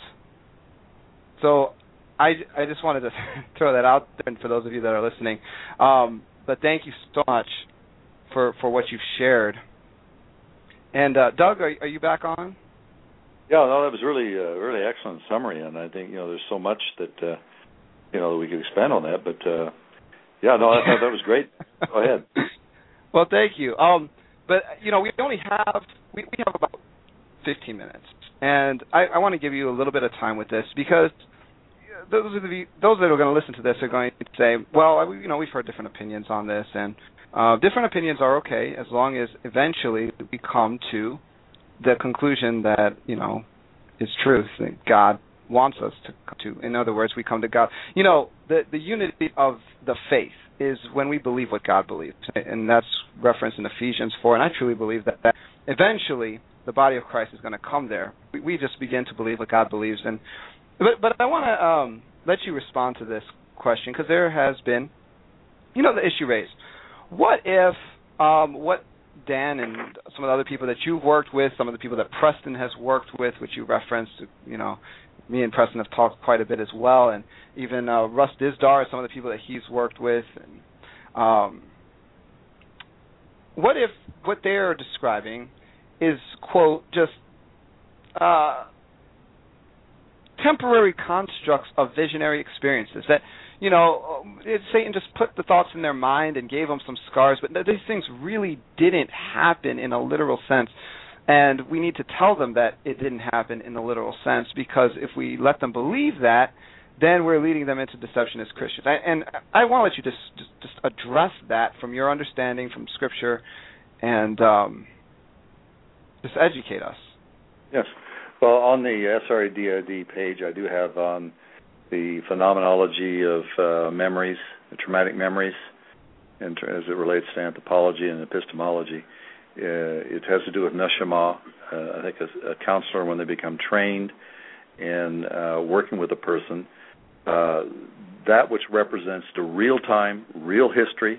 So I just wanted to throw that out there for those of you that are listening. But thank you so much for what you've shared. And Doug, are you back on? Yeah, no, that was really excellent summary, and I think there's so much that that we could expand on that. But yeah, no, I thought that was great. Go ahead. Well, thank you. But we only have we have about 15 minutes, and I want to give you a little bit of time with this because those that are going to listen to this are going to say, well, we've heard different opinions on this, and different opinions are okay as long as eventually we come to the conclusion that is truth, that God wants us to come to. In other words, we come to God. The unity of the faith is when we believe what God believes, and that's referenced in Ephesians 4. And I truly believe that eventually the body of Christ is going to come there. We just begin to believe what God believes, but I want to let you respond to this question because there has been, the issue raised. What if what Dan and some of the other people that you've worked with, some of the people that Preston has worked with, which you referenced, me and Preston have talked quite a bit as well, and even Russ Dizdar, some of the people that he's worked with. And, what if what they're describing is, quote, just temporary constructs of visionary experiences that, Satan just put the thoughts in their mind and gave them some scars, but these things really didn't happen in a literal sense. And we need to tell them that it didn't happen in a literal sense, because if we let them believe that, then we're leading them into deception as Christians. I want to let you just address that from your understanding from Scripture and just educate us. Yes. Well, on the SREDID page, I do have on the phenomenology of memories, traumatic memories, and as it relates to anthropology and epistemology. It has to do with neshama. I think a counselor, when they become trained in working with a person, that which represents the real-time, real history,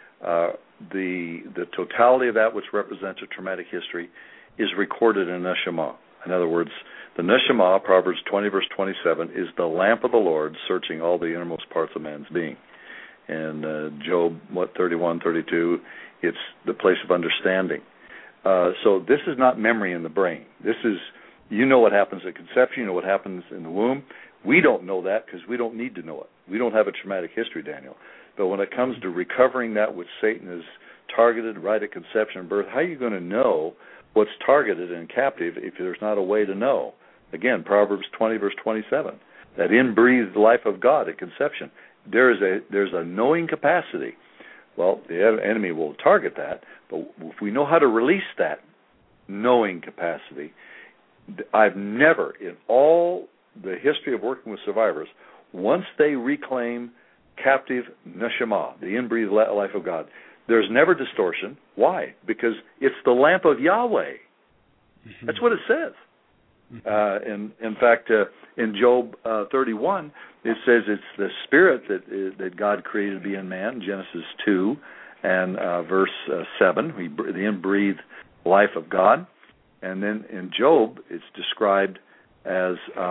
the totality of that which represents a traumatic history is recorded in neshama. In other words, the neshama, Proverbs 20, verse 27, is the lamp of the Lord searching all the innermost parts of man's being. And Job, 31, 32, it's the place of understanding. So this is not memory in the brain. This is, what happens at conception, what happens in the womb. We don't know that because we don't need to know it. We don't have a traumatic history, Daniel. But when it comes to recovering that which Satan has targeted right at conception and birth, how are you going to know what's targeted and captive if there's not a way to know? Again, Proverbs 20, verse 27, that inbreathed life of God at conception. There's a knowing capacity. Well, the enemy will target that, but if we know how to release that knowing capacity, I've never, in all the history of working with survivors, once they reclaim captive neshama, the inbreathed life of God, there's never distortion. Why? Because it's the lamp of Yahweh. Mm-hmm. That's what it says. Mm-hmm. In fact, in Job 31, it says it's the spirit that God created to be in man, Genesis 2 and verse 7, the inbreathed life of God. And then in Job, it's described as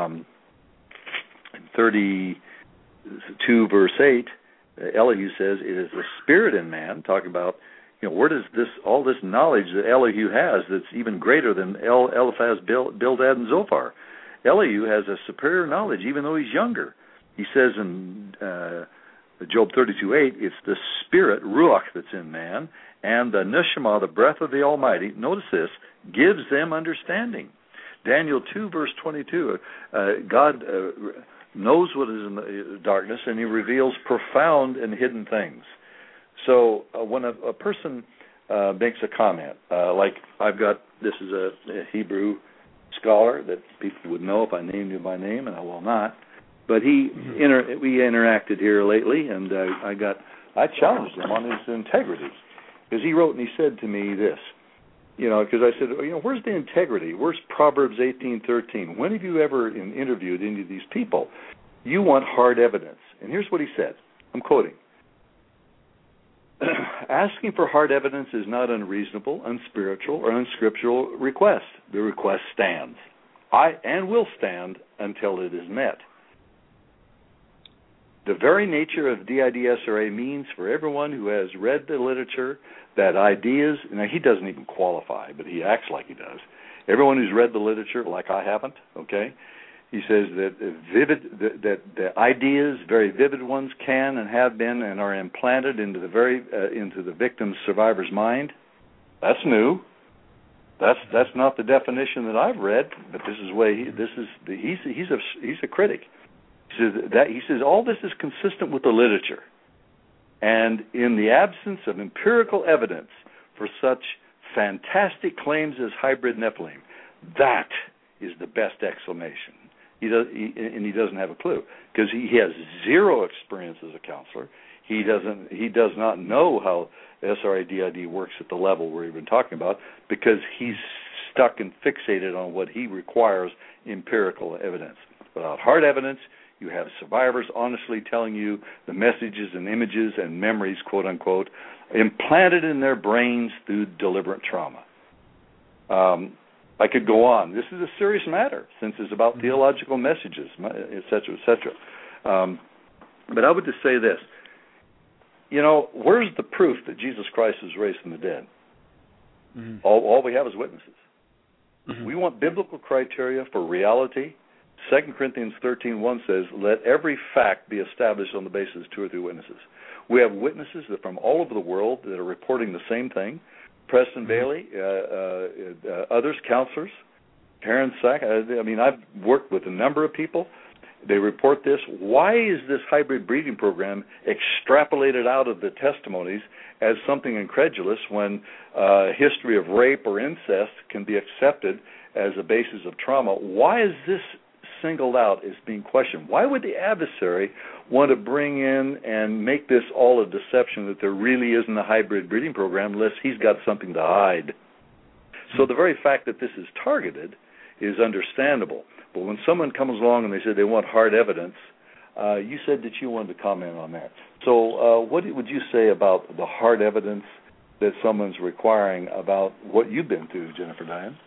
32 verse 8, Elihu says it is the spirit in man, talking about, where does all this knowledge that Elihu has that's even greater than Eliphaz, Bildad, and Zophar. Elihu has a superior knowledge even though he's younger. He says in Job 32:8, it's the spirit, ruach, that's in man, and the neshama, the breath of the Almighty, notice this, gives them understanding. Daniel 2, verse 22, God knows what is in the darkness, and he reveals profound and hidden things. So when a person makes a comment, like I've got, this is a Hebrew scholar that people would know if I named him by name, and I will not, but we interacted here lately, and I challenged him on his integrity, because he wrote and he said to me this, because I said, where's the integrity? Where's Proverbs 18:13? When have you ever interviewed any of these people? You want hard evidence. And here's what he said. I'm quoting. Asking for hard evidence is not unreasonable, unspiritual, or unscriptural request. The request stands. And will stand until it is met. The very nature of DIDSRA means for everyone who has read the literature that ideas, now he doesn't even qualify, but he acts like he does. Everyone who's read the literature, like I haven't, okay, he says that the ideas, very vivid ones, can and have been and are implanted into the victim's survivor's mind. That's new. That's not the definition that I've read, but this is way he's a critic. He says all this is consistent with the literature, and in the absence of empirical evidence for such fantastic claims as hybrid Nephilim, that is the best explanation. He doesn't have a clue because he has zero experience as a counselor. He does not know how SRA-DID works at the level we're even talking about because he's stuck and fixated on what he requires empirical evidence. Without hard evidence, you have survivors honestly telling you the messages and images and memories, quote unquote, implanted in their brains through deliberate trauma. I could go on. This is a serious matter since it's about theological messages, et cetera, et cetera. But I would just say this. Where's the proof that Jesus Christ is raised from the dead? Mm-hmm. All we have is witnesses. Mm-hmm. We want biblical criteria for reality. 2 Corinthians 13:1 says, let every fact be established on the basis of 2 or 3 witnesses. We have witnesses that from all over the world that are reporting the same thing. Preston Bailey, others, counselors, Karen Sack. I've worked with a number of people. They report this. Why is this hybrid breeding program extrapolated out of the testimonies as something incredulous when history of rape or incest can be accepted as a basis of trauma? Why is this singled out as being questioned? Why would the adversary want to bring in and make this all a deception that there really isn't a hybrid breeding program unless he's got something to hide? So the very fact that this is targeted is understandable. But when someone comes along and they say they want hard evidence, you said that you wanted to comment on that. So what would you say about the hard evidence that someone's requiring about what you've been through, Jennifer Diane?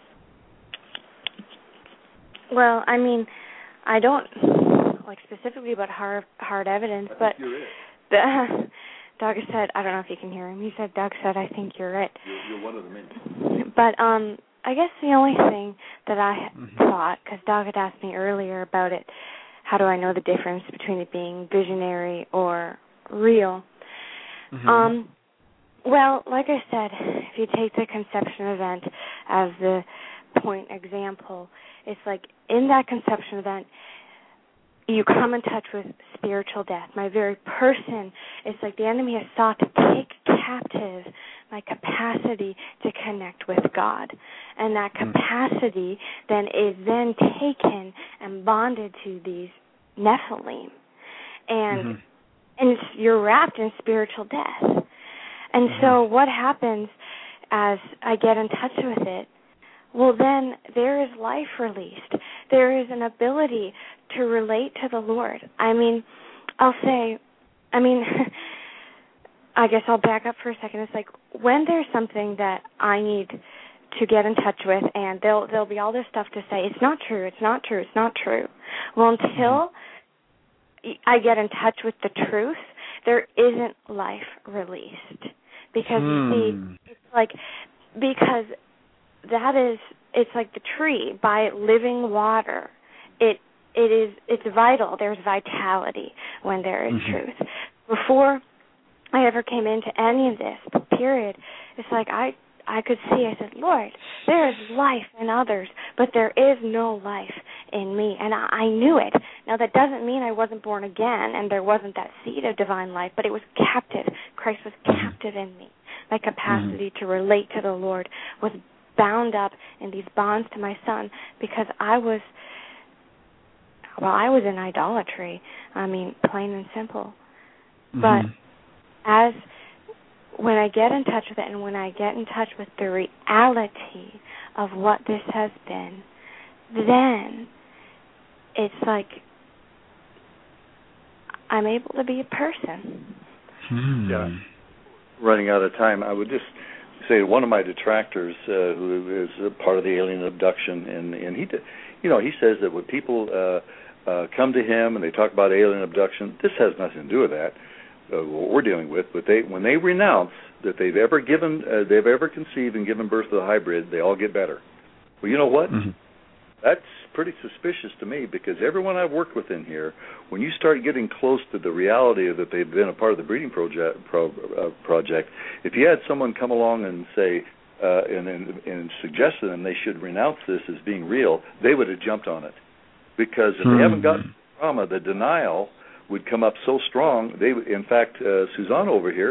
Well, I don't like specifically about hard evidence, but Doug said, I don't know if you can hear him. He said, Doug said, I think you're it. You're one of the many. But I guess the only thing that I thought, because Doug had asked me earlier about it, how do I know the difference between it being visionary or real? Mm-hmm. Well, like I said, if you take the conception event as the point example, it's like in that conception event, you come in touch with spiritual death. My very person, it's like the enemy has sought to take captive my capacity to connect with God. And that capacity then is then taken and bonded to these Nephilim. And you're wrapped in spiritual death. And so what happens as I get in touch with it, well, then there is life released. There is an ability to relate to the Lord. I'll say, I guess I'll back up for a second. It's like when there's something that I need to get in touch with, and there'll be all this stuff to say, it's not true, it's not true, it's not true. Well, until I get in touch with the truth, there isn't life released. Because, you see, it's like, because it's like the tree by living water. It's vital. There's vitality when there is truth. Before I ever came into any of this, period, it's like I could see, I said, Lord, there is life in others, but there is no life in me, and I knew it. Now, that doesn't mean I wasn't born again and there wasn't that seed of divine life, but it was captive. Christ was captive in me. My capacity to relate to the Lord was bound up in these bonds to my Son because I was in idolatry. I mean, plain and simple. But when I get in touch with it and when I get in touch with the reality of what this has been, then it's like I'm able to be a person. Yeah. Running out of time, I would just say one of my detractors, who is a part of the alien abduction, and he says that when people come to him and they talk about alien abduction, this has nothing to do with that. What we're dealing with, but when they renounce that they've ever conceived and given birth to the hybrid, they all get better. Well, you know what? That's pretty suspicious to me, because everyone I've worked with in here, when you start getting close to the reality of that they've been a part of the breeding project, if you had someone come along and say and suggest to them they should renounce this as being real, they would have jumped on it, because if they haven't gotten trauma, the denial would come up so strong. In fact, Suzanne over here,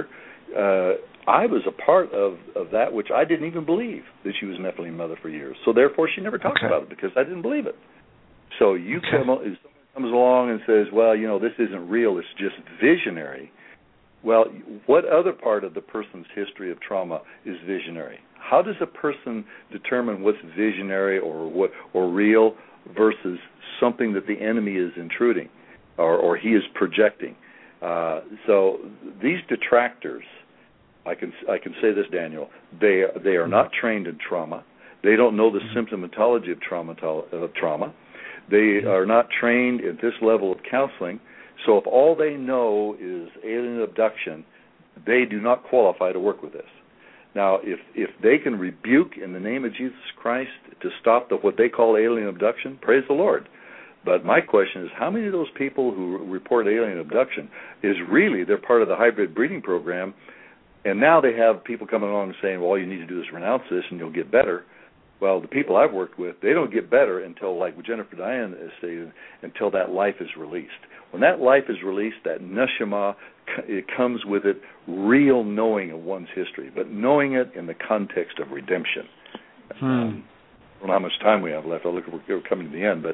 I was a part of that, which I didn't even believe that she was a Nephilim mother for years. So therefore, she never talked about it because I didn't believe it. So if someone comes along and says, well, this isn't real, it's just visionary. Well, what other part of the person's history of trauma is visionary? How does a person determine what's visionary or real versus something that the enemy is intruding? Or he is projecting. So these detractors, I can say this, Daniel, they are not trained in trauma. They don't know the symptomatology of trauma. They are not trained at this level of counseling. So if all they know is alien abduction, they do not qualify to work with this. Now, if they can rebuke in the name of Jesus Christ to stop what they call alien abduction, praise the Lord. But my question is, how many of those people who report alien abduction is really they're part of the hybrid breeding program, and now they have people coming along and saying, well, all you need to do is renounce this and you'll get better. Well, the people I've worked with, they don't get better until, like Jennifer Diane has stated, until that life is released. When that life is released, that neshama, it comes with it real knowing of one's history, but knowing it in the context of redemption. I don't know how much time we have left. We're coming to the end, but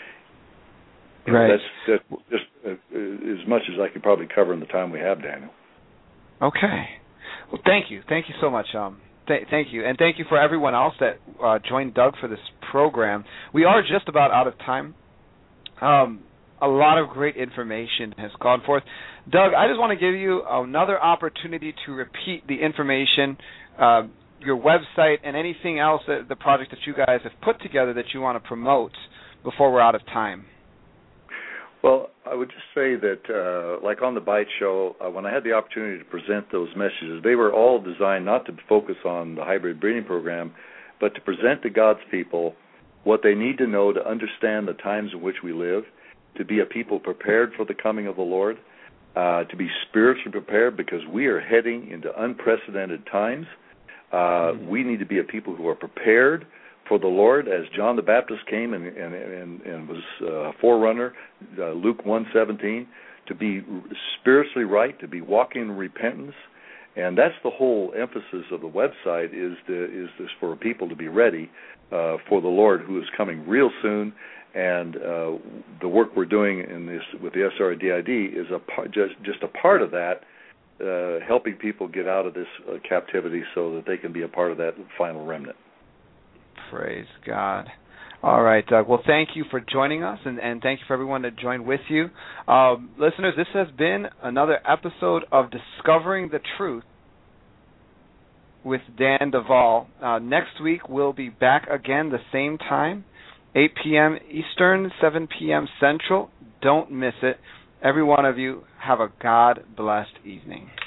that's just as much as I could probably cover in the time we have, Daniel. Okay. Well, thank you. Thank you so much. Thank you. And thank you for everyone else that joined Doug for this program. We are just about out of time. A lot of great information has gone forth. Doug, I just want to give you another opportunity to repeat the information, your website, and anything else, the project that you guys have put together that you want to promote before we're out of time. Well, I would just say that, like on the Bite Show, when I had the opportunity to present those messages, they were all designed not to focus on the hybrid breeding program, but to present to God's people what they need to know to understand the times in which we live, to be a people prepared for the coming of the Lord, to be spiritually prepared because we are heading into unprecedented times. We need to be a people who are prepared for the Lord, as John the Baptist came and was a forerunner, Luke 1:17, to be spiritually right, to be walking in repentance, and that's the whole emphasis of the website is this for people to be ready for the Lord who is coming real soon, and the work we're doing in this with the SRDID is just a part of that, helping people get out of this captivity so that they can be a part of that final remnant. Praise God. All right, Doug. Well, thank you for joining us, and thank you for everyone that joined with you. Listeners, this has been another episode of Discovering the Truth with Dan Duvall. Next week, we'll be back again the same time, 8 p.m. Eastern, 7 p.m. Central. Don't miss it. Every one of you, have a God-blessed evening.